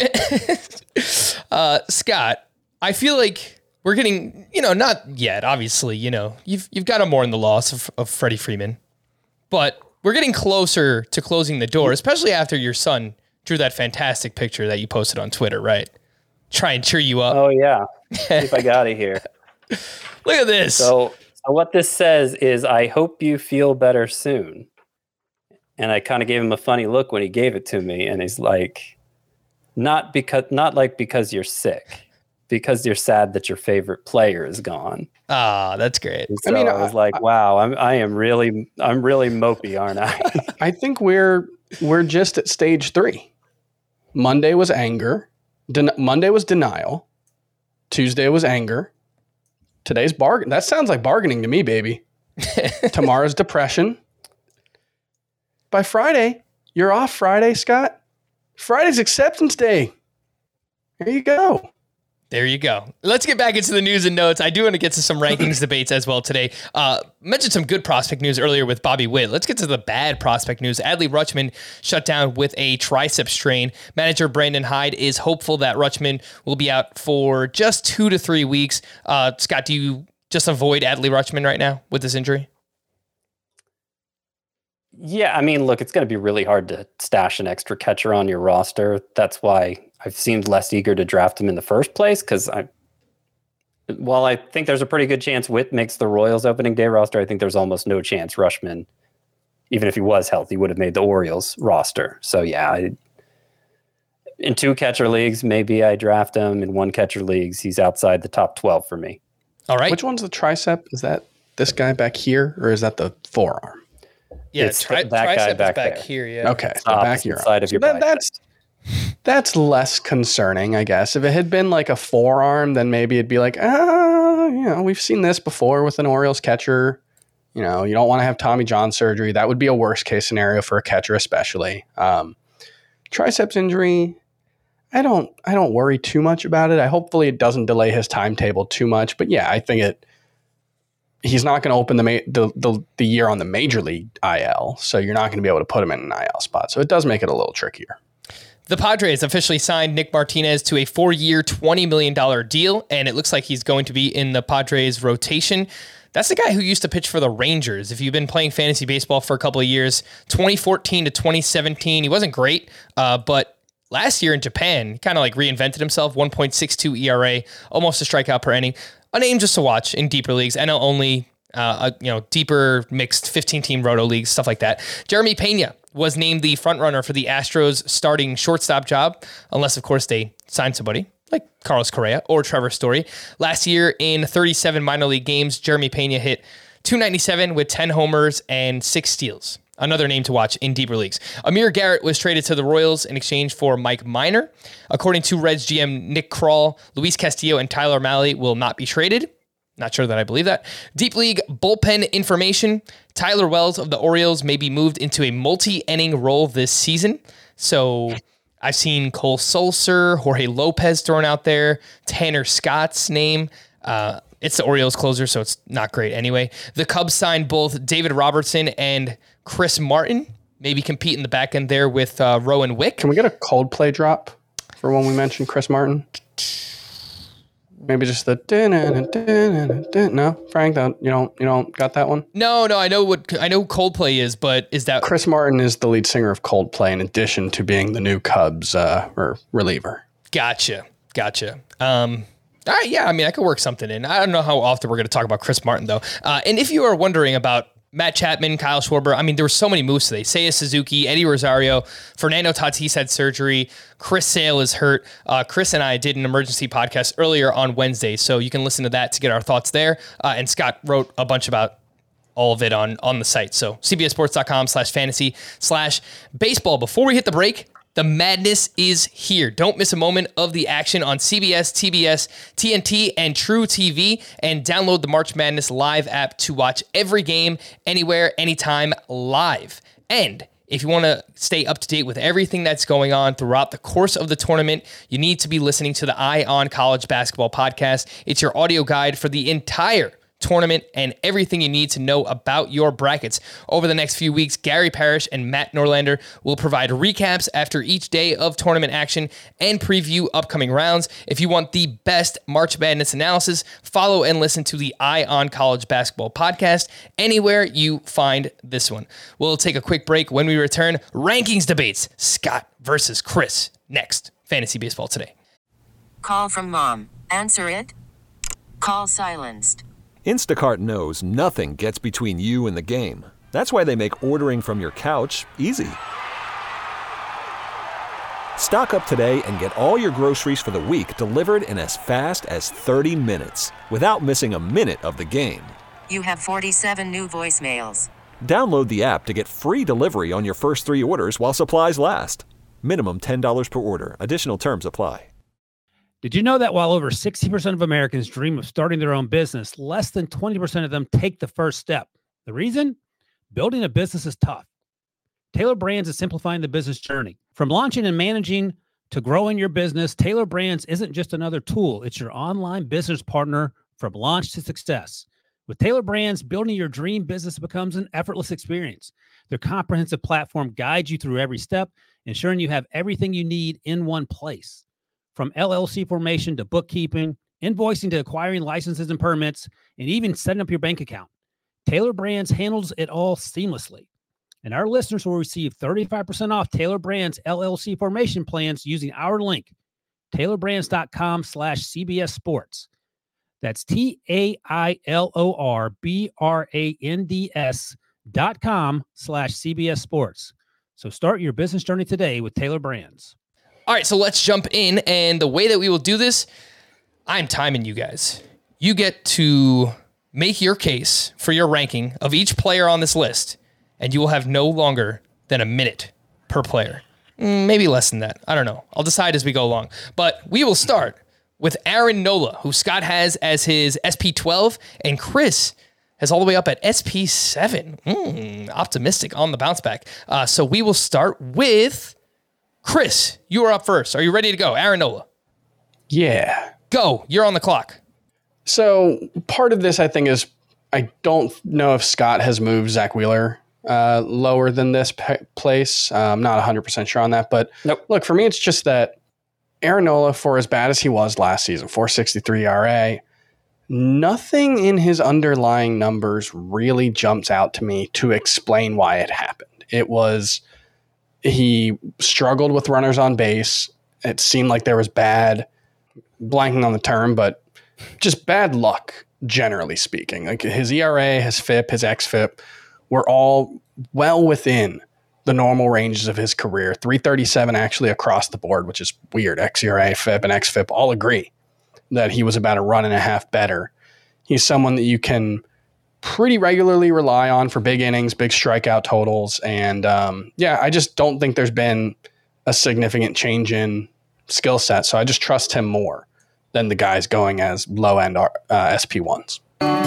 it. uh, Scott, I feel like we're getting, you know, not yet, obviously, you know, you've you've got to mourn the loss of, of Freddie Freeman, but we're getting closer to closing the door, especially after your son drew that fantastic picture that you posted on Twitter, right? try and cheer you up. Oh, yeah. See if I got it here. Look at this. So, so what this says is, I hope you feel better soon. And I kind of gave him a funny look when he gave it to me. And he's like, not because, not like because you're sick, because you're sad that your favorite player is gone. Ah, that's great. And so I mean, I was I- like, I- wow, I'm, I am really, I'm really mopey, aren't I? I think we're we're just at stage three. Monday was anger. Den- Monday was denial. Tuesday was anger. Today's bargain. That sounds like bargaining to me, baby. Tomorrow's depression. By Friday, you're off Friday, Scott. Friday's acceptance day. There you go. There you go. Let's get back into the news and notes. I do want to get to some rankings debates as well today. Uh, mentioned some good prospect news earlier with Bobby Witt. Let's get to the bad prospect news. Adley Rutschman shut down with a tricep strain. Manager Brandon Hyde is hopeful that Rutschman will be out for just two to three weeks. Uh, Scott, do you just avoid Adley Rutschman right now with this injury? Yeah, I mean, look, it's going to be really hard to stash an extra catcher on your roster. That's why I've seemed less eager to draft him in the first place, because I, while I think there's a pretty good chance Witt makes the Royals opening day roster, I think there's almost no chance Rutschman, even if he was healthy, would have made the Orioles roster. So yeah, I, in two catcher leagues, maybe I draft him. In one catcher leagues, he's outside the top twelve for me. All right. Which one's the tricep? Is that this guy back here, or is that the forearm? Yeah, It's tri- that guy tricep is back back there. here. Yeah. Okay, the Opposite back here. side of So your that, bicep. that's that's less concerning, I guess. If it had been like a forearm, then maybe it'd be like, ah, you know, we've seen this before with an Orioles catcher. You know, you don't want to have Tommy John surgery. That would be a worst case scenario for a catcher, especially. Um, triceps injury, I don't, I don't worry too much about it. I hopefully it doesn't delay his timetable too much. But yeah, I think it. He's not going to open the, ma- the the the year on the major league I L, so you're not going to be able to put him in an I L spot. So it does make it a little trickier. The Padres officially signed Nick Martinez to a four-year, twenty million dollars deal, and it looks like he's going to be in the Padres rotation. That's the guy who used to pitch for the Rangers. If you've been playing fantasy baseball for a couple of years, twenty fourteen to twenty seventeen, he wasn't great, uh, but last year in Japan, he kind of like reinvented himself, one point six two E R A, almost a strikeout per inning. A name just to watch in deeper leagues, N L only, uh, you know, deeper mixed fifteen-team roto leagues, stuff like that. Jeremy Pena was named the frontrunner for the Astros starting shortstop job, unless, of course, they sign somebody like Carlos Correa or Trevor Story. Last year in thirty-seven minor league games, Jeremy Pena hit two ninety-seven with ten homers and six steals. Another name to watch in deeper leagues. Amir Garrett was traded to the Royals in exchange for Mike Minor. According to Reds G M Nick Krall, Luis Castillo and Tyler O'Malley will not be traded. Not sure that I believe that. Deep League bullpen information. Tyler Wells of the Orioles may be moved into a multi-inning role this season. So I've seen Cole Sulser, Jorge Lopez thrown out there, Tanner Scott's name. Uh, it's the Orioles closer, so it's not great anyway. The Cubs signed both David Robertson and Chris Martin. Maybe compete in the back end there with uh, Rowan Wick. Can we get a Coldplay drop for when we mentioned Chris Martin? Maybe just the no, Frank. That you don't you don't got that one. No, no, I know what I know. Coldplay is, but is that Chris Martin is the lead singer of Coldplay, in addition to being the new Cubs uh, or reliever. Gotcha, gotcha. Um, all right, yeah. I mean, I could work something in. I don't know how often we're going to talk about Chris Martin though. Uh, and if you are wondering about Matt Chapman, Kyle Schwarber, I mean, there were so many moves today. Seiya Suzuki, Eddie Rosario, Fernando Tatis had surgery. Chris Sale is hurt. Uh, Chris and I did an emergency podcast earlier on Wednesday, so you can listen to that to get our thoughts there. Uh, and Scott wrote a bunch about all of it on, on the site. So cbssports.com slash fantasy slash baseball. Before we hit the break, the madness is here. Don't miss a moment of the action on C B S, T B S, T N T, and True T V, and download the March Madness Live app to watch every game, anywhere, anytime, live. And if you want to stay up to date with everything that's going on throughout the course of the tournament, you need to be listening to the Eye on College Basketball podcast. It's your audio guide for the entire tournament and everything you need to know about your brackets. Over the next few weeks, Gary Parrish and Matt Norlander will provide recaps after each day of tournament action and preview upcoming rounds. If you want the best March Madness analysis, follow and listen to the Eye on College Basketball podcast anywhere you find this one. We'll take a quick break. When we return, rankings debates, Scott versus Chris. Next, Fantasy Baseball Today. Call from mom. Answer it. Call silenced. Instacart knows nothing gets between you and the game. That's why they make ordering from your couch easy. Stock up today and get all your groceries for the week delivered in as fast as thirty minutes without missing a minute of the game. You have forty-seven new voicemails. Download the app to get free delivery on your first three orders while supplies last. Minimum ten dollars per order. Additional terms apply. Did you know that while over sixty percent of Americans dream of starting their own business, less than twenty percent of them take the first step? The reason? Building a business is tough. Taylor Brands is simplifying the business journey. From launching and managing to growing your business, Taylor Brands isn't just another tool. It's your online business partner from launch to success. With Taylor Brands, building your dream business becomes an effortless experience. Their comprehensive platform guides you through every step, ensuring you have everything you need in one place. From L L C formation to bookkeeping, invoicing to acquiring licenses and permits, and even setting up your bank account, Taylor Brands handles it all seamlessly. And our listeners will receive thirty-five percent off Taylor Brands L L C formation plans using our link, taylorbrands.com slash CBS Sports. That's T A I L O R B R A N D S dot com slash CBS Sports. So start your business journey today with Taylor Brands. All right, so let's jump in. And the way that we will do this, I'm timing you guys. You get to make your case for your ranking of each player on this list, and you will have no longer than a minute per player. Mm, maybe less than that. I don't know. I'll decide as we go along. But we will start with Aaron Nola, who Scott has as his S P twelve, and Chris has all the way up at S P seven. Mm, optimistic on the bounce back. Uh, so we will start with Chris. You are up first. Are you ready to go? Aaron Nola. Yeah. Go. You're on the clock. So part of this, I think, is I don't know if Scott has moved Zach Wheeler uh, lower than this pe- place. Uh, I'm not one hundred percent sure on that. But Nope. look, for me, it's just that Aaron Nola, for as bad as he was last season, four sixty-three E R A, nothing in his underlying numbers really jumps out to me to explain why it happened. It was he struggled with runners on base. It seemed like there was bad, blanking on the term, but just bad luck, generally speaking. Like his E R A, his F I P, his X F I P were all well within the normal ranges of his career. three thirty-seven actually across the board, which is weird. X E R A, F I P, and X F I P all agree that he was about a run and a half better. He's someone that you can pretty regularly rely on for big innings, big strikeout totals. And um, yeah, I just don't think there's been a significant change in skill set. So I just trust him more than the guys going as low end uh, S P ones.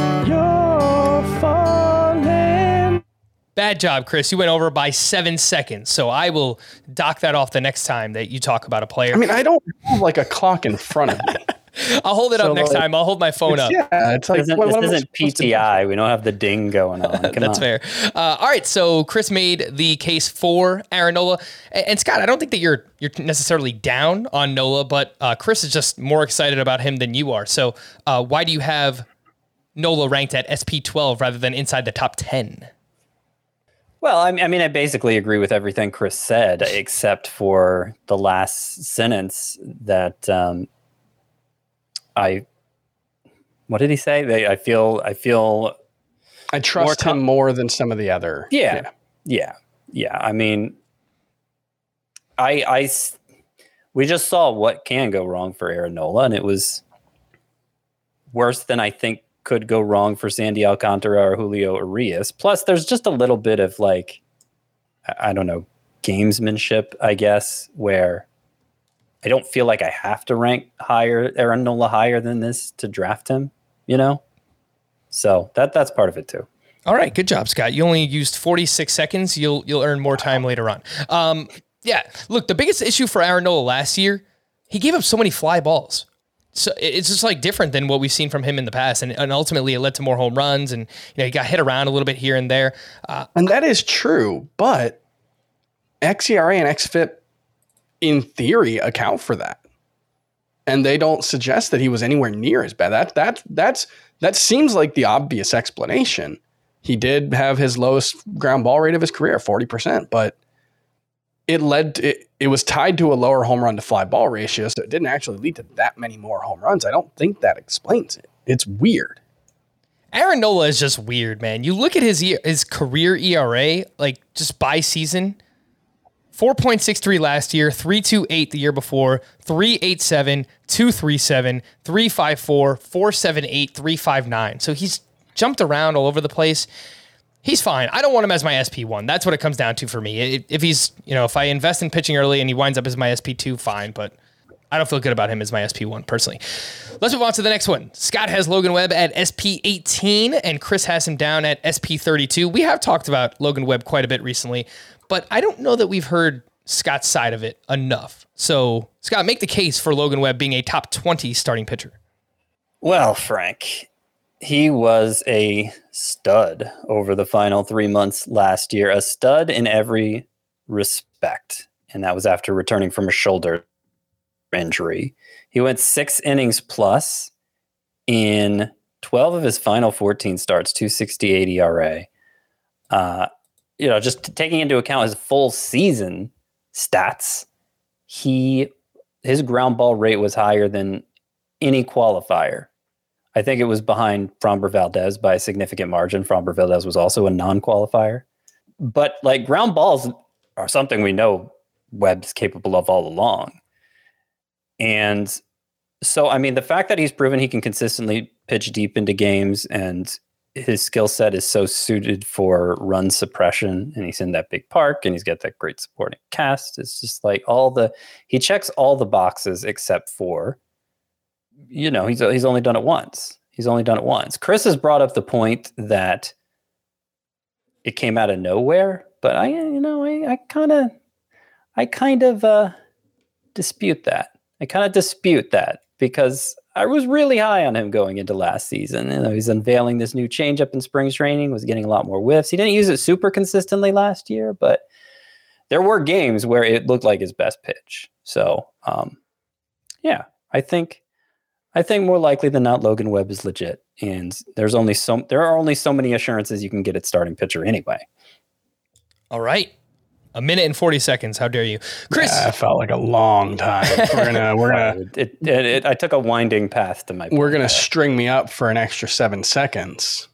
Bad job, Chris. You went over by seven seconds. So I will dock that off the next time that you talk about a player. I mean, I don't have like a clock in front of me. I'll hold it So, up next like, time. I'll hold my phone up. Yeah, it's like This isn't, what- this what am I isn't supposed to do? P T I. We don't have the ding going on. Come That's on. fair. Uh, all right, so Chris made the case for Aaron Nola. And, and Scott, I don't think that you're you're necessarily down on Nola, but uh, Chris is just more excited about him than you are. So uh, why do you have Nola ranked at S P twelve rather than inside the top ten? Well, I mean, I mean, I basically agree with everything Chris said, except for the last sentence that um, I. What did he say? They, I feel. I feel. I trust More com- him more than some of the other. Yeah, yeah, yeah. I mean, I, I, s- we just saw what can go wrong for Aaron Nola, and it was worse than I think could go wrong for Sandy Alcantara or Julio Urias. Plus, there's just a little bit of like, I I don't know, gamesmanship, I guess, where I don't feel like I have to rank higher Aaron Nola higher than this to draft him, you know? So that that's part of it too. All right, good job, Scott. You only used forty-six seconds. You'll you'll earn more time later on. Um, yeah, look, the biggest issue for Aaron Nola last year, he gave up so many fly balls. So it's just like different than what we've seen from him in the past, and, and ultimately it led to more home runs, and you know he got hit around a little bit here and there. Uh, And that is true, but X E R A and X F I P in theory account for that. And they don't suggest that he was anywhere near as bad. That that that's that seems like the obvious explanation. He did have his lowest ground ball rate of his career, forty percent, but it led to, it, it was tied to a lower home run to fly ball ratio, so it didn't actually lead to that many more home runs. I don't think that explains it. It's weird. Aaron Nola is just weird, man. You look at his e- his career E R A, like just by season, four point six three last year, three point two eight the year before, three point eight seven, two point three seven, three point five four, four point seven eight, three point five nine. So he's jumped around all over the place. He's fine. I don't want him as my S P one. That's what it comes down to for me. If he's, you know, if I invest in pitching early and he winds up as my S P two, fine, but I don't feel good about him as my S P one personally. Let's move on to the next one. Scott has Logan Webb at S P eighteen, and Chris has him down at S P thirty-two. We have talked about Logan Webb quite a bit recently, but I don't know that we've heard Scott's side of it enough. So, Scott, make the case for Logan Webb being a top twenty starting pitcher. Well, Frank, he was a stud over the final three months last year, a stud in every respect, and that was after returning from a shoulder injury. He went six innings plus in twelve of his final fourteen starts, two sixty-eight E R A. Uh, you know, just taking into account his full season stats, he his ground ball rate was higher than any qualifier. I think it was behind Framber Valdez by a significant margin. Framber Valdez was also a non-qualifier. But like ground balls are something we know Webb's capable of all along. And so, I mean, the fact that he's proven he can consistently pitch deep into games and his skill set is so suited for run suppression, and he's in that big park and he's got that great supporting cast. It's just like all the, he checks all the boxes except for, you know, he's, he's only done it once. He's only done it once. Chris has brought up the point that it came out of nowhere, but I, you know, I kind of, I kind of uh, dispute that. I kind of dispute that because I was really high on him going into last season. You know, he's unveiling this new changeup in spring training, was getting a lot more whiffs. He didn't use it super consistently last year, but there were games where it looked like his best pitch. So, um, yeah, I think, I think more likely than not, Logan Webb is legit. And there's only so, there are only so many assurances you can get at starting pitcher anyway. All right. A minute and forty seconds. How dare you, Chris? Yeah, it felt like a long time. We're gonna, we're gonna. it, it, it, I took a winding path to my. We're gonna string me up for an extra seven seconds.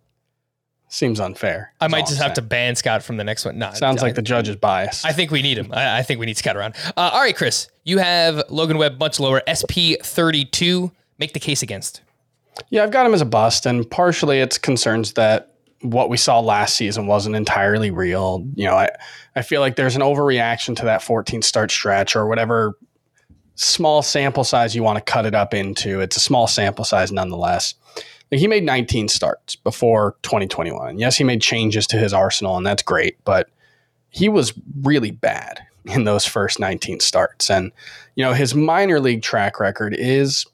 Seems unfair. I might just have to ban Scott from the next one. No, Sounds I, like the judge is biased. I think we need him. I, I think we need Scott around. Uh, all right, Chris, you have Logan Webb much lower, S P thirty-two. Make the case against. Yeah, I've got him as a bust, and partially it's concerns that what we saw last season wasn't entirely real. You know, I, I feel like there's an overreaction to that fourteen start stretch or whatever small sample size you want to cut it up into. It's a small sample size nonetheless. He made nineteen starts before twenty twenty-one. Yes, he made changes to his arsenal, and that's great, but he was really bad in those first nineteen starts. And, you know, his minor league track record is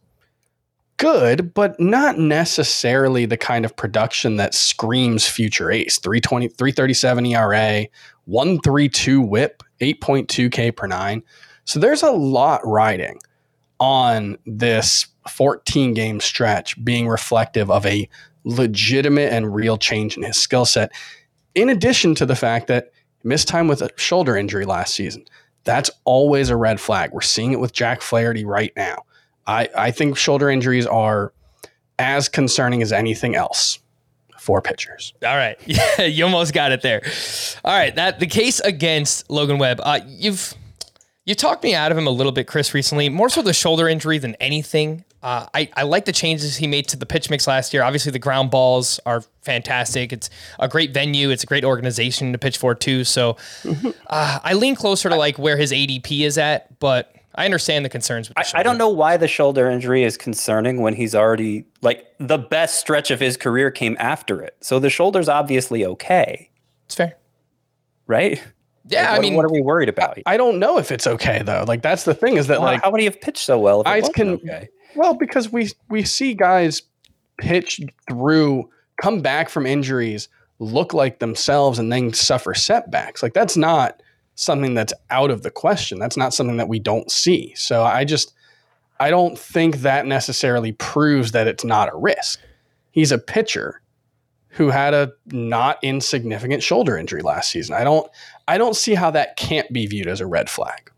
good, but not necessarily the kind of production that screams future ace. three twenty, three thirty-seven E R A, one thirty-two whip, eight point two K per nine. So there's a lot riding on this fourteen game stretch being reflective of a legitimate and real change in his skill set. In addition to the fact that he missed time with a shoulder injury last season. That's always a red flag. We're seeing it with Jack Flaherty right now. I, I think shoulder injuries are as concerning as anything else for pitchers. All right. Yeah, you almost got it there. All right. That the case against Logan Webb. Uh, you've you talked me out of him a little bit, Chris, recently. More so the shoulder injury than anything. Uh, I, I like the changes he made to the pitch mix last year. Obviously, the ground balls are fantastic. It's a great venue. It's a great organization to pitch for, too. So uh, I lean closer to like where his A D P is at, but I understand the concerns with the I, I don't know why the shoulder injury is concerning when he's already, like, the best stretch of his career came after it. So the shoulder's obviously okay. It's fair. Right? Yeah, like, what, I mean, what are we worried about? I, I don't know if it's okay, though. Like, that's the thing is that, well, like, how would he have pitched so well if it I wasn't can, okay? Well, because we we see guys pitch through, come back from injuries, look like themselves, and then suffer setbacks. Like, that's not something that's out of the question. That's not something that we don't see. So I just, I don't think that necessarily proves that it's not a risk. He's a pitcher who had a not insignificant shoulder injury last season. I don't, I don't see how that can't be viewed as a red flag.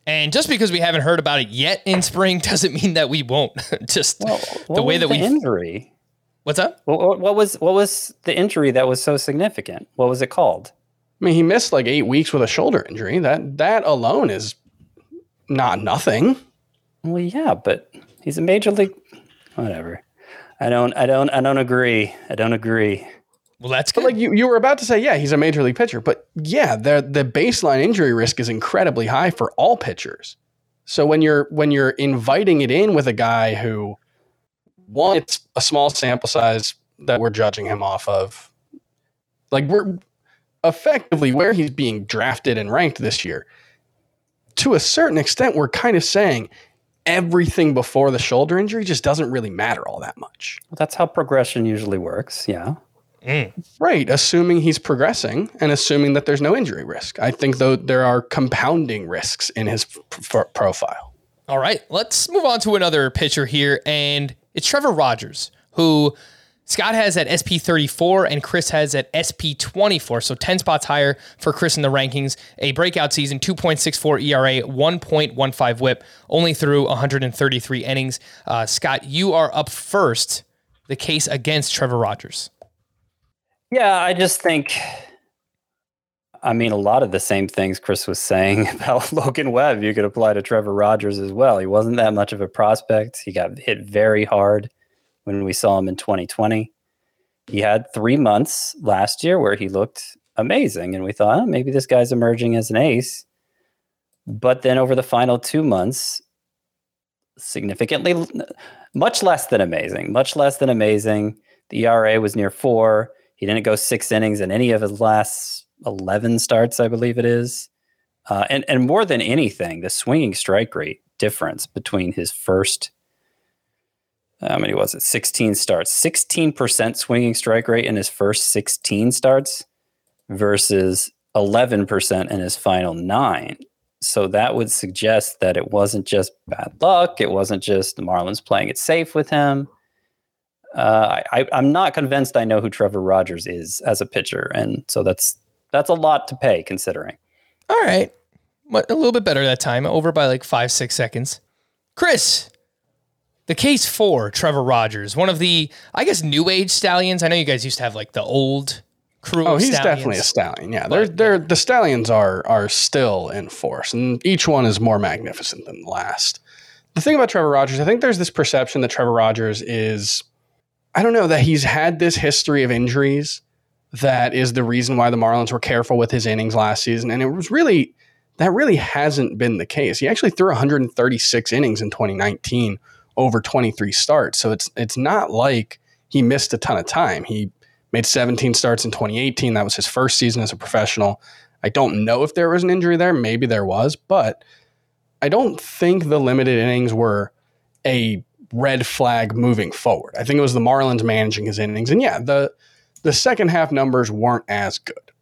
And just because we haven't heard about it yet in spring doesn't mean that we won't. Just well, the way that we injury. What's up? What, what was what was the injury that was so significant? What was it called? I mean, he missed like eight weeks with a shoulder injury. That that alone is not nothing. Well, yeah, but he's a major league. Whatever. I don't. I don't. I don't agree. I don't agree. Well, that's good. But like you, you were about to say, yeah, he's a major league pitcher, but yeah, the the baseline injury risk is incredibly high for all pitchers. So when you're when you're inviting it in with a guy who, one, it's a small sample size that we're judging him off of. Like we're effectively where he's being drafted and ranked this year. To a certain extent, we're kind of saying everything before the shoulder injury just doesn't really matter all that much. Well, that's how progression usually works. Yeah. Mm. Right, assuming he's progressing and assuming that there's no injury risk. I think, though, there are compounding risks in his f- f- profile. All right, let's move on to another pitcher here, and it's Trevor Rogers, who Scott has at S P thirty-four and Chris has at S P twenty-four, so ten spots higher for Chris in the rankings. A breakout season, two point six four E R A, one point one five whip, only through one hundred thirty-three innings. Uh, Scott, you are up first. The case against Trevor Rogers. Yeah, I just think, I mean, a lot of the same things Chris was saying about Logan Webb, you could apply to Trevor Rogers as well. He wasn't that much of a prospect. He got hit very hard when we saw him in twenty twenty. He had three months last year where he looked amazing, and we thought, oh, maybe this guy's emerging as an ace. But then over the final two months, significantly, much less than amazing, much less than amazing. The E R A was near four. He didn't go six innings in any of his last eleven starts, I believe it is. Uh, and, and more than anything, the swinging strike rate difference between his first, how many was it? sixteen starts, sixteen percent swinging strike rate in his first sixteen starts versus eleven percent in his final nine. So that would suggest that it wasn't just bad luck. It wasn't just the Marlins playing it safe with him. Uh, I, I'm not convinced I know who Trevor Rogers is as a pitcher, and so that's that's a lot to pay considering. All right, but a little bit better that time, over by like five, six seconds. Chris, the case for Trevor Rogers, one of the, I guess, new age stallions. I know you guys used to have like the old crew. Oh, of he's stallions. definitely a stallion. Yeah, they're they're the stallions are are still in force, and each one is more magnificent than the last. The thing about Trevor Rogers, I think there's this perception that Trevor Rogers is, I don't know, that he's had this history of injuries that is the reason why the Marlins were careful with his innings last season. And it was really, that really hasn't been the case. He actually threw one hundred thirty-six innings in twenty nineteen over twenty-three starts. So it's it's not like he missed a ton of time. He made seventeen starts in twenty eighteen. That was his first season as a professional. I don't know if there was an injury there. Maybe there was, but I don't think the limited innings were a red flag moving forward. I think it was the Marlins managing his innings. And yeah, the the second half numbers weren't as good.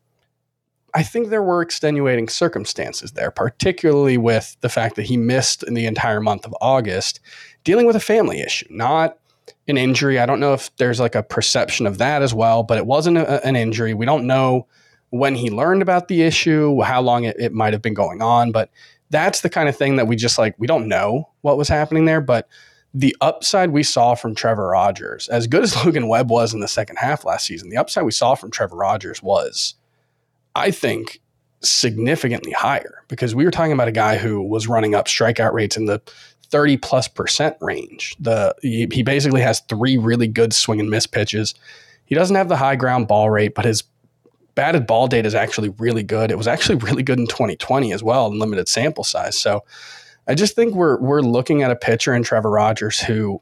I think there were extenuating circumstances there, particularly with the fact that he missed in the entire month of August dealing with a family issue, not an injury. I don't know if there's like a perception of that as well, but it wasn't a, an injury. We don't know when he learned about the issue, how long it, it might have been going on, but that's the kind of thing that we just like, we don't know what was happening there, but the upside we saw from Trevor Rogers, as good as Logan Webb was in the second half last season, the upside we saw from Trevor Rogers was, I think, significantly higher, because we were talking about a guy who was running up strikeout rates in the thirty plus percent range. The he, he basically has three really good swing and miss pitches. He doesn't have the high ground ball rate, but his batted ball data is actually really good. It was actually really good in twenty twenty as well, in limited sample size. So I just think we're we're looking at a pitcher in Trevor Rogers who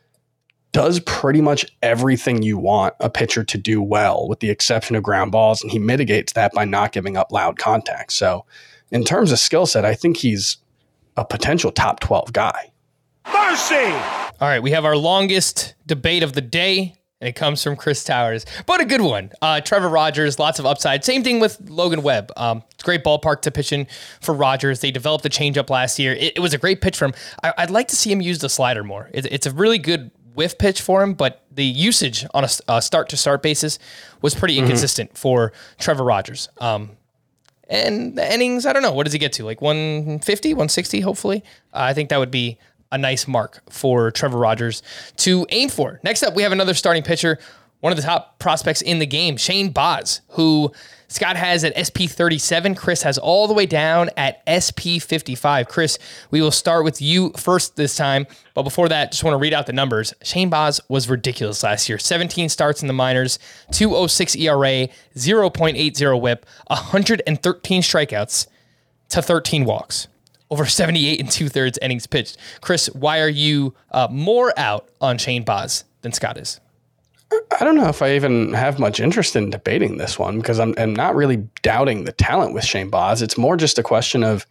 does pretty much everything you want a pitcher to do well, with the exception of ground balls, and he mitigates that by not giving up loud contact. So in terms of skill set, I think he's a potential top twelve guy. Mercy! All right, we have our longest debate of the day, and it comes from Chris Towers, but a good one. Uh, Trevor Rogers, lots of upside. Same thing with Logan Webb. Um, it's a great ballpark to pitch in for Rogers. They developed the changeup last year. It, it was a great pitch for him. I, I'd like to see him use the slider more. It, it's a really good whiff pitch for him, but the usage on a, a start-to-start basis was pretty inconsistent mm-hmm. for Trevor Rogers. Um, And the innings, I don't know. What does he get to? Like one fifty, one sixty, hopefully? Uh, I think that would be a nice mark for Trevor Rogers to aim for. Next up, we have another starting pitcher, one of the top prospects in the game, Shane Baz, who Scott has at S P thirty-seven. Chris has all the way down at S P fifty-five. Chris, we will start with you first this time. But before that, just want to read out the numbers. Shane Baz was ridiculous last year. seventeen starts in the minors, two oh six E R A, zero point eight oh whip, one hundred thirteen strikeouts to thirteen walks. Over seventy-eight and two-thirds innings pitched. Chris, why are you uh, more out on Shane Baz than Scott is? I don't know if I even have much interest in debating this one because I'm, I'm not really doubting the talent with Shane Baz. It's more just a question of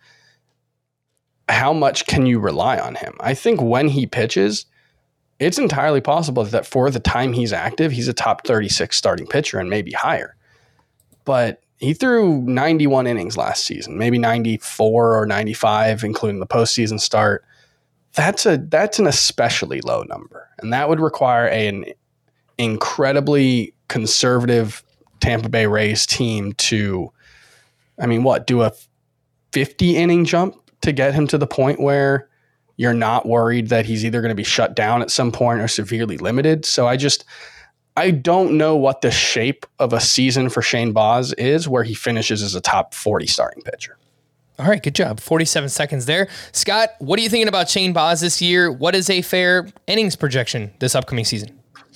how much can you rely on him? I think when he pitches, it's entirely possible that for the time he's active, he's a top thirty-six starting pitcher and maybe higher. But he threw ninety-one innings last season, maybe ninety-four or ninety-five, including the postseason start. That's a that's an especially low number, and that would require a, an incredibly conservative Tampa Bay Rays team to, I mean, what, do a fifty inning jump to get him to the point where you're not worried that he's either going to be shut down at some point or severely limited. So I just, I don't know what the shape of a season for Shane Baz is where he finishes as a top forty starting pitcher. All right, good job. forty-seven seconds there. Scott, what are you thinking about Shane Baz this year? What is a fair innings projection this upcoming season?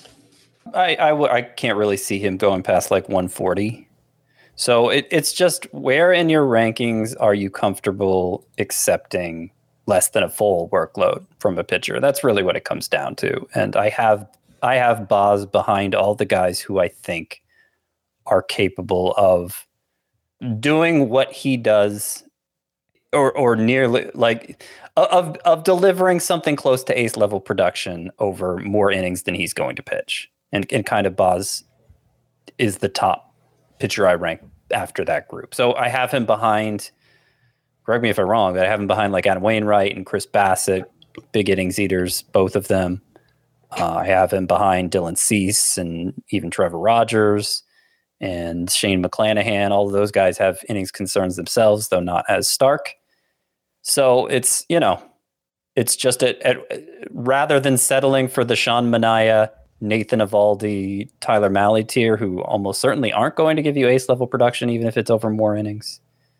I, I, w- I can't really see him going past like one forty. So it, it's just where in your rankings are you comfortable accepting less than a full workload from a pitcher? That's really what it comes down to. And I have I have Baz behind all the guys who I think are capable of doing what he does or or nearly like of of delivering something close to ace level production over more innings than he's going to pitch. And, and kind of Baz is the top pitcher I rank after that group. So I have him behind, correct me if I'm wrong, but I have him behind like Adam Wainwright and Chris Bassett, big innings eaters, both of them. Uh, I have him behind Dylan Cease and even Trevor Rogers and Shane McClanahan. All of those guys have innings concerns themselves, though not as stark. So it's, you know, it's just a, a, rather than settling for the Sean Manaea, Nathan Eovaldi, Tyler Mahle tier, who almost certainly aren't going to give you ace level production, even if it's over more innings.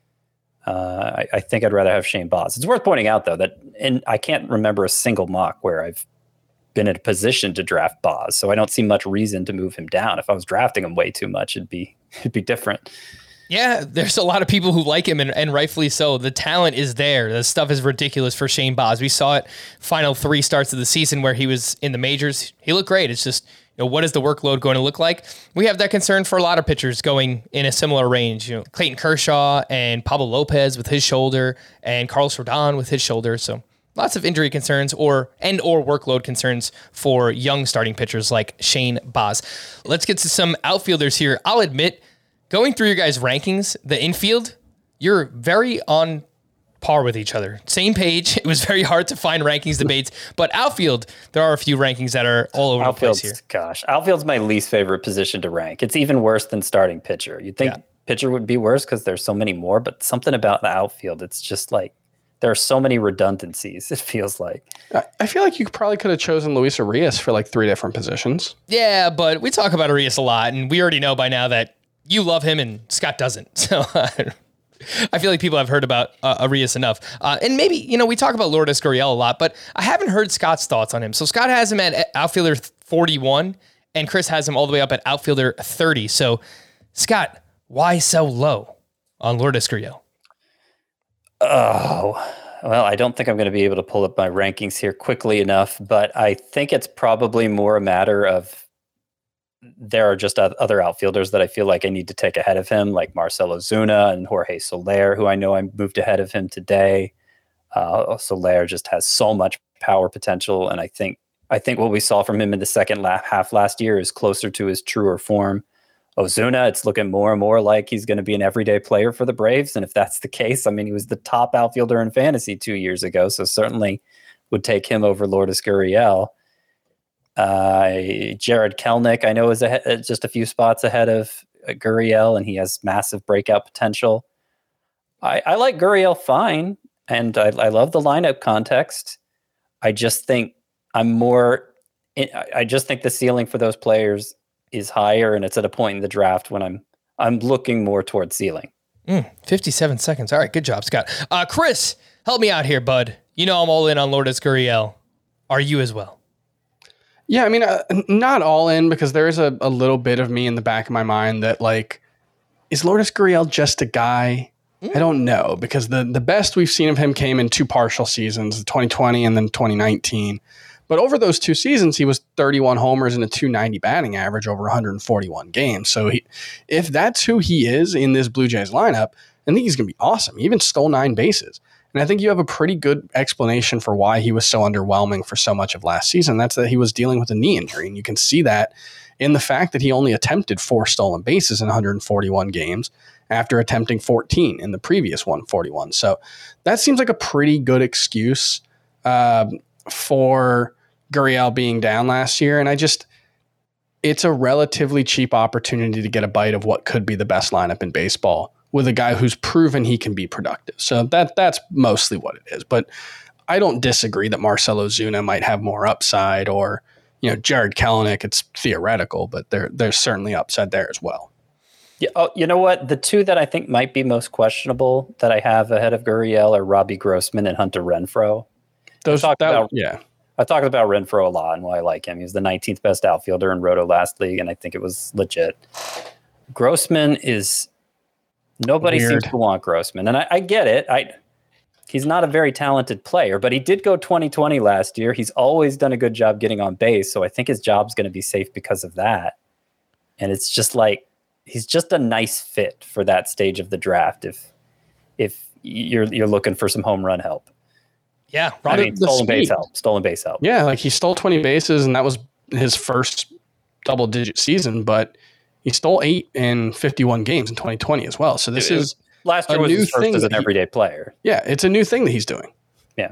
Uh, I, I think I'd rather have Shane Baz. It's worth pointing out, though, that and I can't remember a single mock where I've been in a position to draft Baz, so I don't see much reason to move him down. If I was drafting him way too much, it'd be it'd be different. Yeah, there's a lot of people who like him, and, and rightfully so. The talent is there. The stuff is ridiculous for Shane Baz. We saw it final three starts of the season where he was in the majors. He looked great. It's just, you know, what is the workload going to look like? We have that concern for a lot of pitchers going in a similar range. You know, Clayton Kershaw and Pablo Lopez with his shoulder, and Carlos Rodon with his shoulder. So lots of injury concerns or and or workload concerns for young starting pitchers like Shane Baz. Let's get to some outfielders here. I'll admit, going through your guys' rankings, the infield, you're very on par with each other. Same page. It was very hard to find rankings debates, but outfield, there are a few rankings that are all over Outfield's, the place here. Gosh, outfield's my least favorite position to rank. It's even worse than starting pitcher. You'd think Yeah. pitcher would be worse because there's so many more, but something about the outfield, it's just like there are so many redundancies, it feels like. I feel like you probably could have chosen Luis Arias for like three different positions. Yeah, but we talk about Arias a lot, and we already know by now that you love him and Scott doesn't. So I feel like people have heard about uh, Arias enough. Uh, and maybe, you know, we talk about Lourdes Gurriel a lot, but I haven't heard Scott's thoughts on him. So Scott has him at outfielder forty-one, and Chris has him all the way up at outfielder thirty. So, Scott, why so low on Lourdes Gurriel? Oh, well, I don't think I'm going to be able to pull up my rankings here quickly enough, but I think it's probably more a matter of there are just other outfielders that I feel like I need to take ahead of him, like Marcell Ozuna and Jorge Soler, who I know I moved ahead of him today. Uh, Soler just has so much power potential, and I think I think what we saw from him in the second la- half last year is closer to his truer form. Ozuna, it's looking more and more like he's going to be an everyday player for the Braves, and if that's the case, I mean, he was the top outfielder in fantasy two years ago, so certainly would take him over Lourdes Gurriel. Uh, Jared Kelenic, I know, is ahead, just a few spots ahead of uh, Gurriel, and he has massive breakout potential. I, I like Gurriel fine, and I, I love the lineup context. I just think I'm more. I just think the ceiling for those players is higher, and it's at a point in the draft when I'm I'm looking more towards ceiling. Mm, fifty-seven seconds. All right, good job, Scott. Uh, Chris, help me out here, bud. You know I'm all in on Lourdes Gurriel. Are you as well? Yeah, I mean, uh, not all in, because there is a, a little bit of me in the back of my mind that, like, is Lourdes Gurriel just a guy? Mm. I don't know, because the, the best we've seen of him came in two partial seasons, twenty twenty and then twenty nineteen. But over those two seasons, he was thirty-one homers and a two ninety batting average over one hundred forty-one games. So he, if that's who he is in this Blue Jays lineup, I think he's going to be awesome. He even stole nine bases. And I think you have a pretty good explanation for why he was so underwhelming for so much of last season. That's that he was dealing with a knee injury. And you can see that in the fact that he only attempted four stolen bases in one hundred forty-one games after attempting fourteen in the previous one forty-one. So that seems like a pretty good excuse uh, for Gurriel being down last year. And I just, it's a relatively cheap opportunity to get a bite of what could be the best lineup in baseball with a guy who's proven he can be productive. So that that's mostly what it is. But I don't disagree that Marcell Ozuna might have more upside, or, you know, Jared Kelenic. It's theoretical, but there there's certainly upside there as well. Yeah, oh, you know what? The two that I think might be most questionable that I have ahead of Gurriel are Robbie Grossman and Hunter Renfroe. Those talked that, about, yeah. I talked about Renfroe a lot and why I like him. He was the nineteenth best outfielder in Roto last league, and I think it was legit. Grossman is nobody Weird. seems to want Grossman, and I, I get it. I he's not a very talented player, but he did go twenty twenty last year. He's always done a good job getting on base, so I think his job's going to be safe because of that. And it's just like he's just a nice fit for that stage of the draft if if you're you're looking for some home run help. Yeah, I mean, stolen base help. Stolen base help. Yeah, like he stole twenty bases, and that was his first double-digit season, but he stole eight in fifty-one games in twenty twenty as well. So this It- it is Last year a was new his first thing as an that he- everyday player. yeah, it's a new thing that he's doing. Yeah.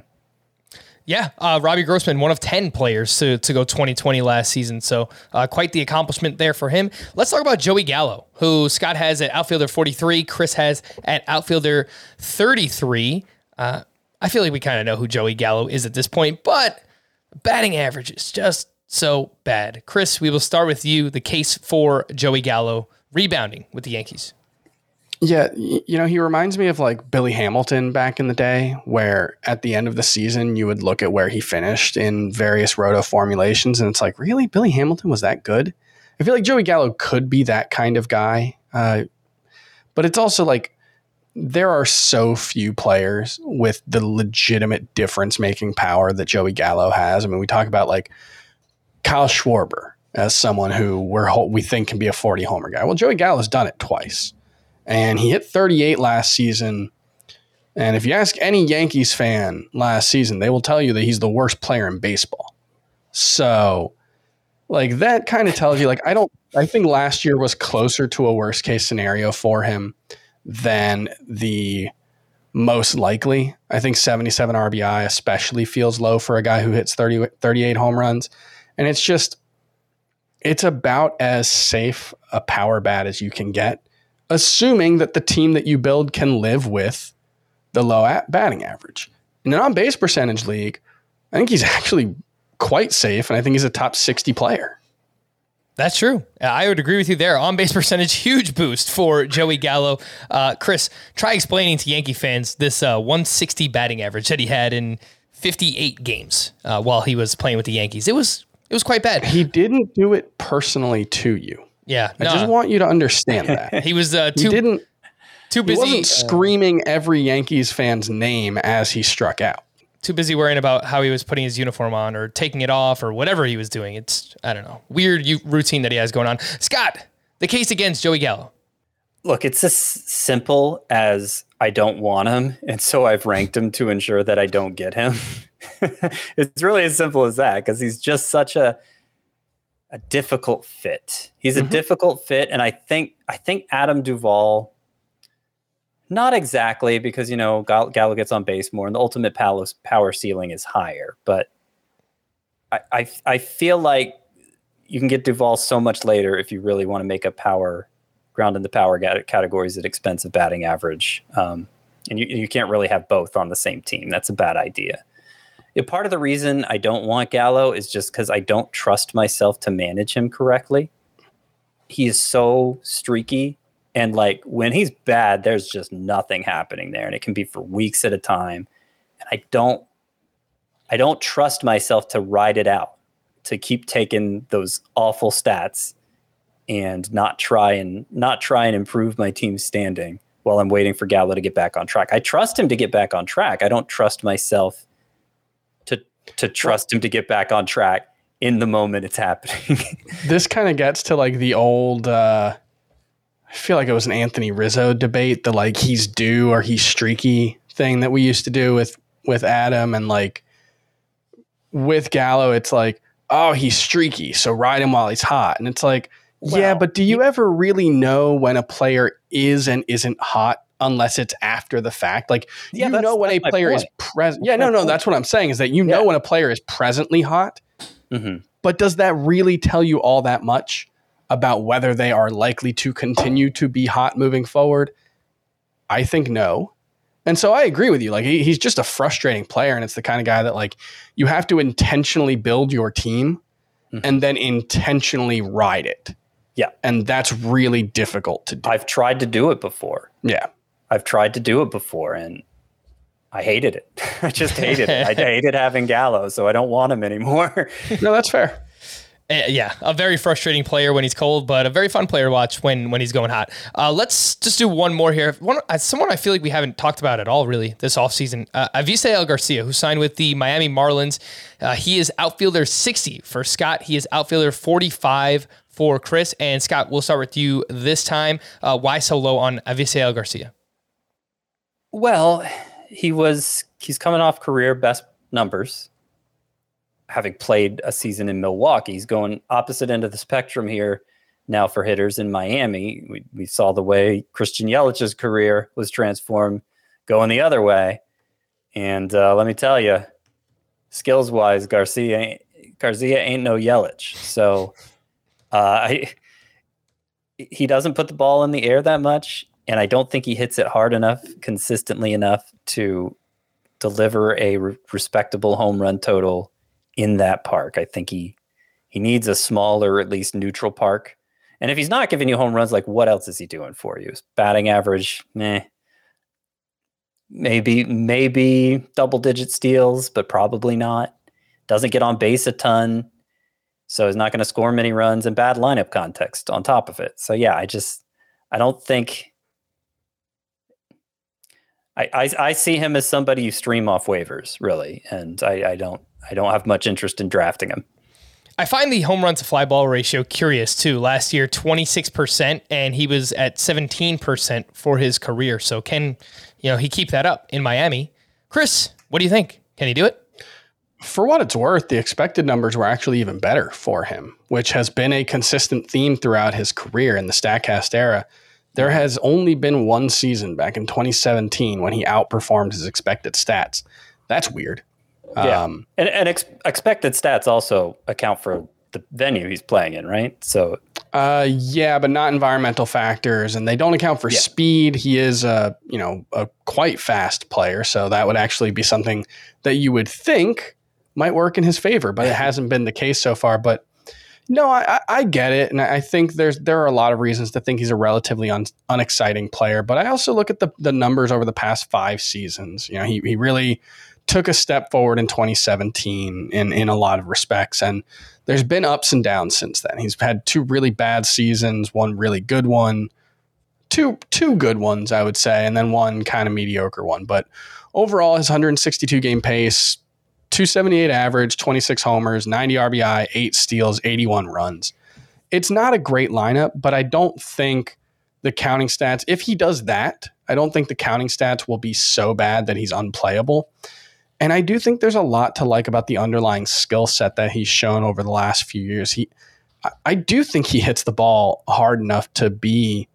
Yeah, uh, Robbie Grossman, one of ten players to, to go twenty twenty last season. So uh, quite the accomplishment there for him. Let's talk about Joey Gallo, who Scott has at outfielder forty-three, Chris has at outfielder thirty-three. Uh, I feel like we kind of know who Joey Gallo is at this point, but batting average is just so bad. Chris, we will start with you. The case for Joey Gallo rebounding with the Yankees. Yeah, y- you know, he reminds me of like Billy Hamilton back in the day, where at the end of the season, you would look at where he finished in various roto formulations, and it's like, really? Billy Hamilton was that good? I feel like Joey Gallo could be that kind of guy. Uh, but it's also like, there are so few players with the legitimate difference-making power that Joey Gallo has. I mean, we talk about like Kyle Schwarber as someone who we're we think can be a forty homer guy. Well, Joey Gallo's done it twice, and he hit thirty-eight last season. And if you ask any Yankees fan last season, they will tell you that he's the worst player in baseball. So, like, that kind of tells you, like, I don't. I think last year was closer to a worst case scenario for him than the most likely. I think seventy-seven R B I especially feels low for a guy who hits thirty, thirty-eight home runs. And it's just, it's about as safe a power bat as you can get, assuming that the team that you build can live with the low at batting average. In an on-base percentage league, I think he's actually quite safe, and I think he's a top sixty player. That's true. I would agree with you there. On-base percentage, huge boost for Joey Gallo. Uh, Chris, try explaining to Yankee fans this uh, one sixty batting average that he had in fifty-eight games uh, while he was playing with the Yankees. It was it was quite bad. He didn't do it personally to you. Yeah, I no. just want you to understand that. He was uh, he too didn't. too He busy wasn't screaming every Yankees fan's name as he struck out. too busy worrying about how he was putting his uniform on or taking it off or whatever he was doing. It's, I don't know, weird u- routine that he has going on. Scott, the case against Joey Gallo. Look, it's as simple as I don't want him, and so I've ranked him to ensure that I don't get him. It's really as simple as that, because he's just such a a difficult fit. He's Mm-hmm. a difficult fit, and I think I think Adam Duvall, not exactly, because, you know, Gall- Gallo gets on base more, and the ultimate power, power ceiling is higher. But I, I I feel like you can get Duvall so much later if you really want to make a power ground in the power categories at expense of batting average. Um, And you, you can't really have both on the same team. That's a bad idea. Yeah, part of the reason I don't want Gallo is just because I don't trust myself to manage him correctly. He is so streaky. And like when he's bad, there's just nothing happening there. And it can be for weeks at a time. And I don't, I don't trust myself to ride it out, to keep taking those awful stats and not try and not try and improve my team's standing while I'm waiting for Gallo to get back on track. I trust him to get back on track. I don't trust myself to, to trust him to get back on track in the moment it's happening. This kind of gets to like the old, uh, I feel like it was an Anthony Rizzo debate, the like he's due or he's streaky thing that we used to do with, with Adam. And like with Gallo, it's like, oh, he's streaky, so ride him while he's hot. And it's like, well, yeah, but do you he, ever really know when a player is and isn't hot unless it's after the fact? Like yeah, you know when a player point. is present. Yeah, no, no, that's what I'm saying is that you know yeah. when a player is presently hot. Mm-hmm. But does that really tell you all that much about whether they are likely to continue to be hot moving forward? I think no. And so I agree with you. Like he, he's just a frustrating player. And it's the kind of guy that like you have to intentionally build your team mm-hmm. and then intentionally ride it. Yeah. And that's really difficult to do. I've tried to do it before. Yeah. I've tried to do it before and I hated it. I just hated it. I hated having Gallo, so I don't want him anymore. No, that's fair. Uh, yeah, a very frustrating player when he's cold, but a very fun player to watch when when he's going hot. Uh, let's just do one more here. One, uh, someone I feel like we haven't talked about at all really this offseason. Uh, Avisail Garcia, who signed with the Miami Marlins. Uh, he is outfielder sixty for Scott. He is outfielder forty-five for Chris. And Scott, we'll start with you this time. Uh, why so low on Avisail Garcia? Well, he was he's coming off career best numbers, having played a season in Milwaukee. He's going opposite end of the spectrum here now for hitters in Miami. We, we saw the way Christian Yelich's career was transformed going the other way. And uh, let me tell you, skills-wise, Garcia ain't, Garcia ain't no Yelich. So uh, I, he doesn't put the ball in the air that much, and I don't think he hits it hard enough, consistently enough to deliver a re- respectable home run total in that park. I think he he needs a smaller, at least neutral park. And if he's not giving you home runs, like what else is he doing for you? His batting average, meh. Maybe, maybe double digit steals, but probably not. Doesn't get on base a ton. So he's not going to score many runs and bad lineup context on top of it. So yeah, I just, I don't think, I, I, I see him as somebody you stream off waivers, really. And I, I don't, I don't have much interest in drafting him. I find the home run to fly ball ratio curious too. Last year, twenty-six percent, and he was at seventeen percent for his career. So can, you know, he keep that up in Miami? Chris, what do you think? Can he do it? For what it's worth, the expected numbers were actually even better for him, which has been a consistent theme throughout his career in the StatCast era. There has only been one season back in twenty seventeen when he outperformed his expected stats. That's weird. Yeah. Um, and and ex- expected stats also account for the venue he's playing in, right? So, uh, yeah, but not environmental factors, and they don't account for yeah. speed. He is a you know a quite fast player, so that would actually be something that you would think might work in his favor, but it hasn't been the case so far. But no, I, I get it, and I think there's there are a lot of reasons to think he's a relatively un, unexciting player. But I also look at the the numbers over the past five seasons. You know, he he really took a step forward in twenty seventeen in, in a lot of respects. And there's been ups and downs since then. He's had two really bad seasons, one really good one, two, two good ones, I would say, and then one kind of mediocre one. But overall, his one hundred sixty-two game pace, two seventy-eight average, twenty-six homers, ninety R B I, eight steals, eighty-one runs. It's not a great lineup, but I don't think the counting stats, if he does that, I don't think the counting stats will be so bad that he's unplayable. And I do think there's a lot to like about the underlying skill set that he's shown over the last few years. He, I do think he hits the ball hard enough to be,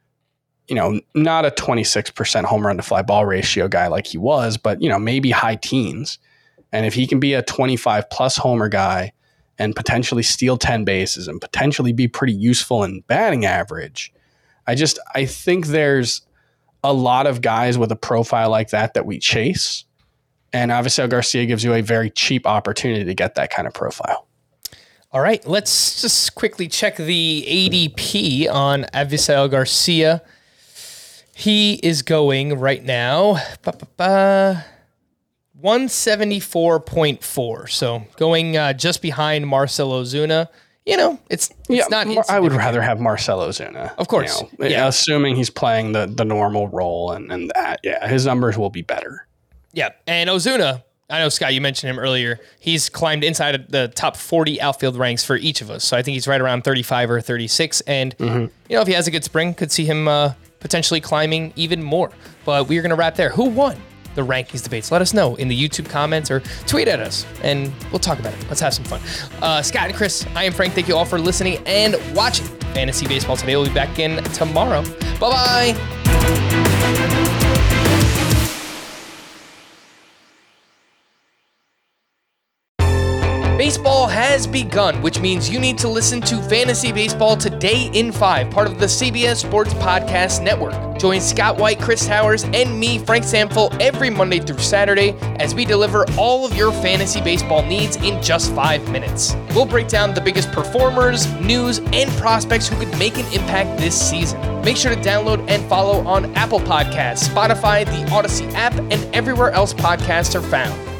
you know, not a twenty-six percent home run to fly ball ratio guy like he was, but, you know, maybe high teens. And if he can be a twenty-five plus homer guy and potentially steal ten bases and potentially be pretty useful in batting average, I just, I think there's a lot of guys with a profile like that that we chase. And Avisail Garcia gives you a very cheap opportunity to get that kind of profile. All right, let's just quickly check the A D P on Avisail Garcia. He is going right now one seventy-four point four. So going uh, just behind Marcell Ozuna. You know, it's, it's yeah, not. I would rather have Marcell Ozuna. Of course. You know, yeah. Assuming he's playing the, the normal role and, and that. Yeah, his numbers will be better. Yeah. And Ozuna, I know, Scott, you mentioned him earlier. He's climbed inside of the top forty outfield ranks for each of us. So I think he's right around thirty-five or thirty-six. And, mm-hmm. you know, if he has a good spring, could see him uh, potentially climbing even more. But we're going to wrap there. Who won the rankings debates? Let us know in the YouTube comments or tweet at us, and we'll talk about it. Let's have some fun. Uh, Scott and Chris, I am Frank. Thank you all for listening and watching Fantasy Baseball Today. We'll be back in tomorrow. Bye-bye. Baseball has begun, which means you need to listen to Fantasy Baseball Today in five, part of the C B S Sports Podcast Network. Join Scott White, Chris Towers, and me, Frank Samfel, every Monday through Saturday as we deliver all of your fantasy baseball needs in just five minutes. We'll break down the biggest performers, news, and prospects who could make an impact this season. Make sure to download and follow on Apple Podcasts, Spotify, the Odyssey app, and everywhere else podcasts are found.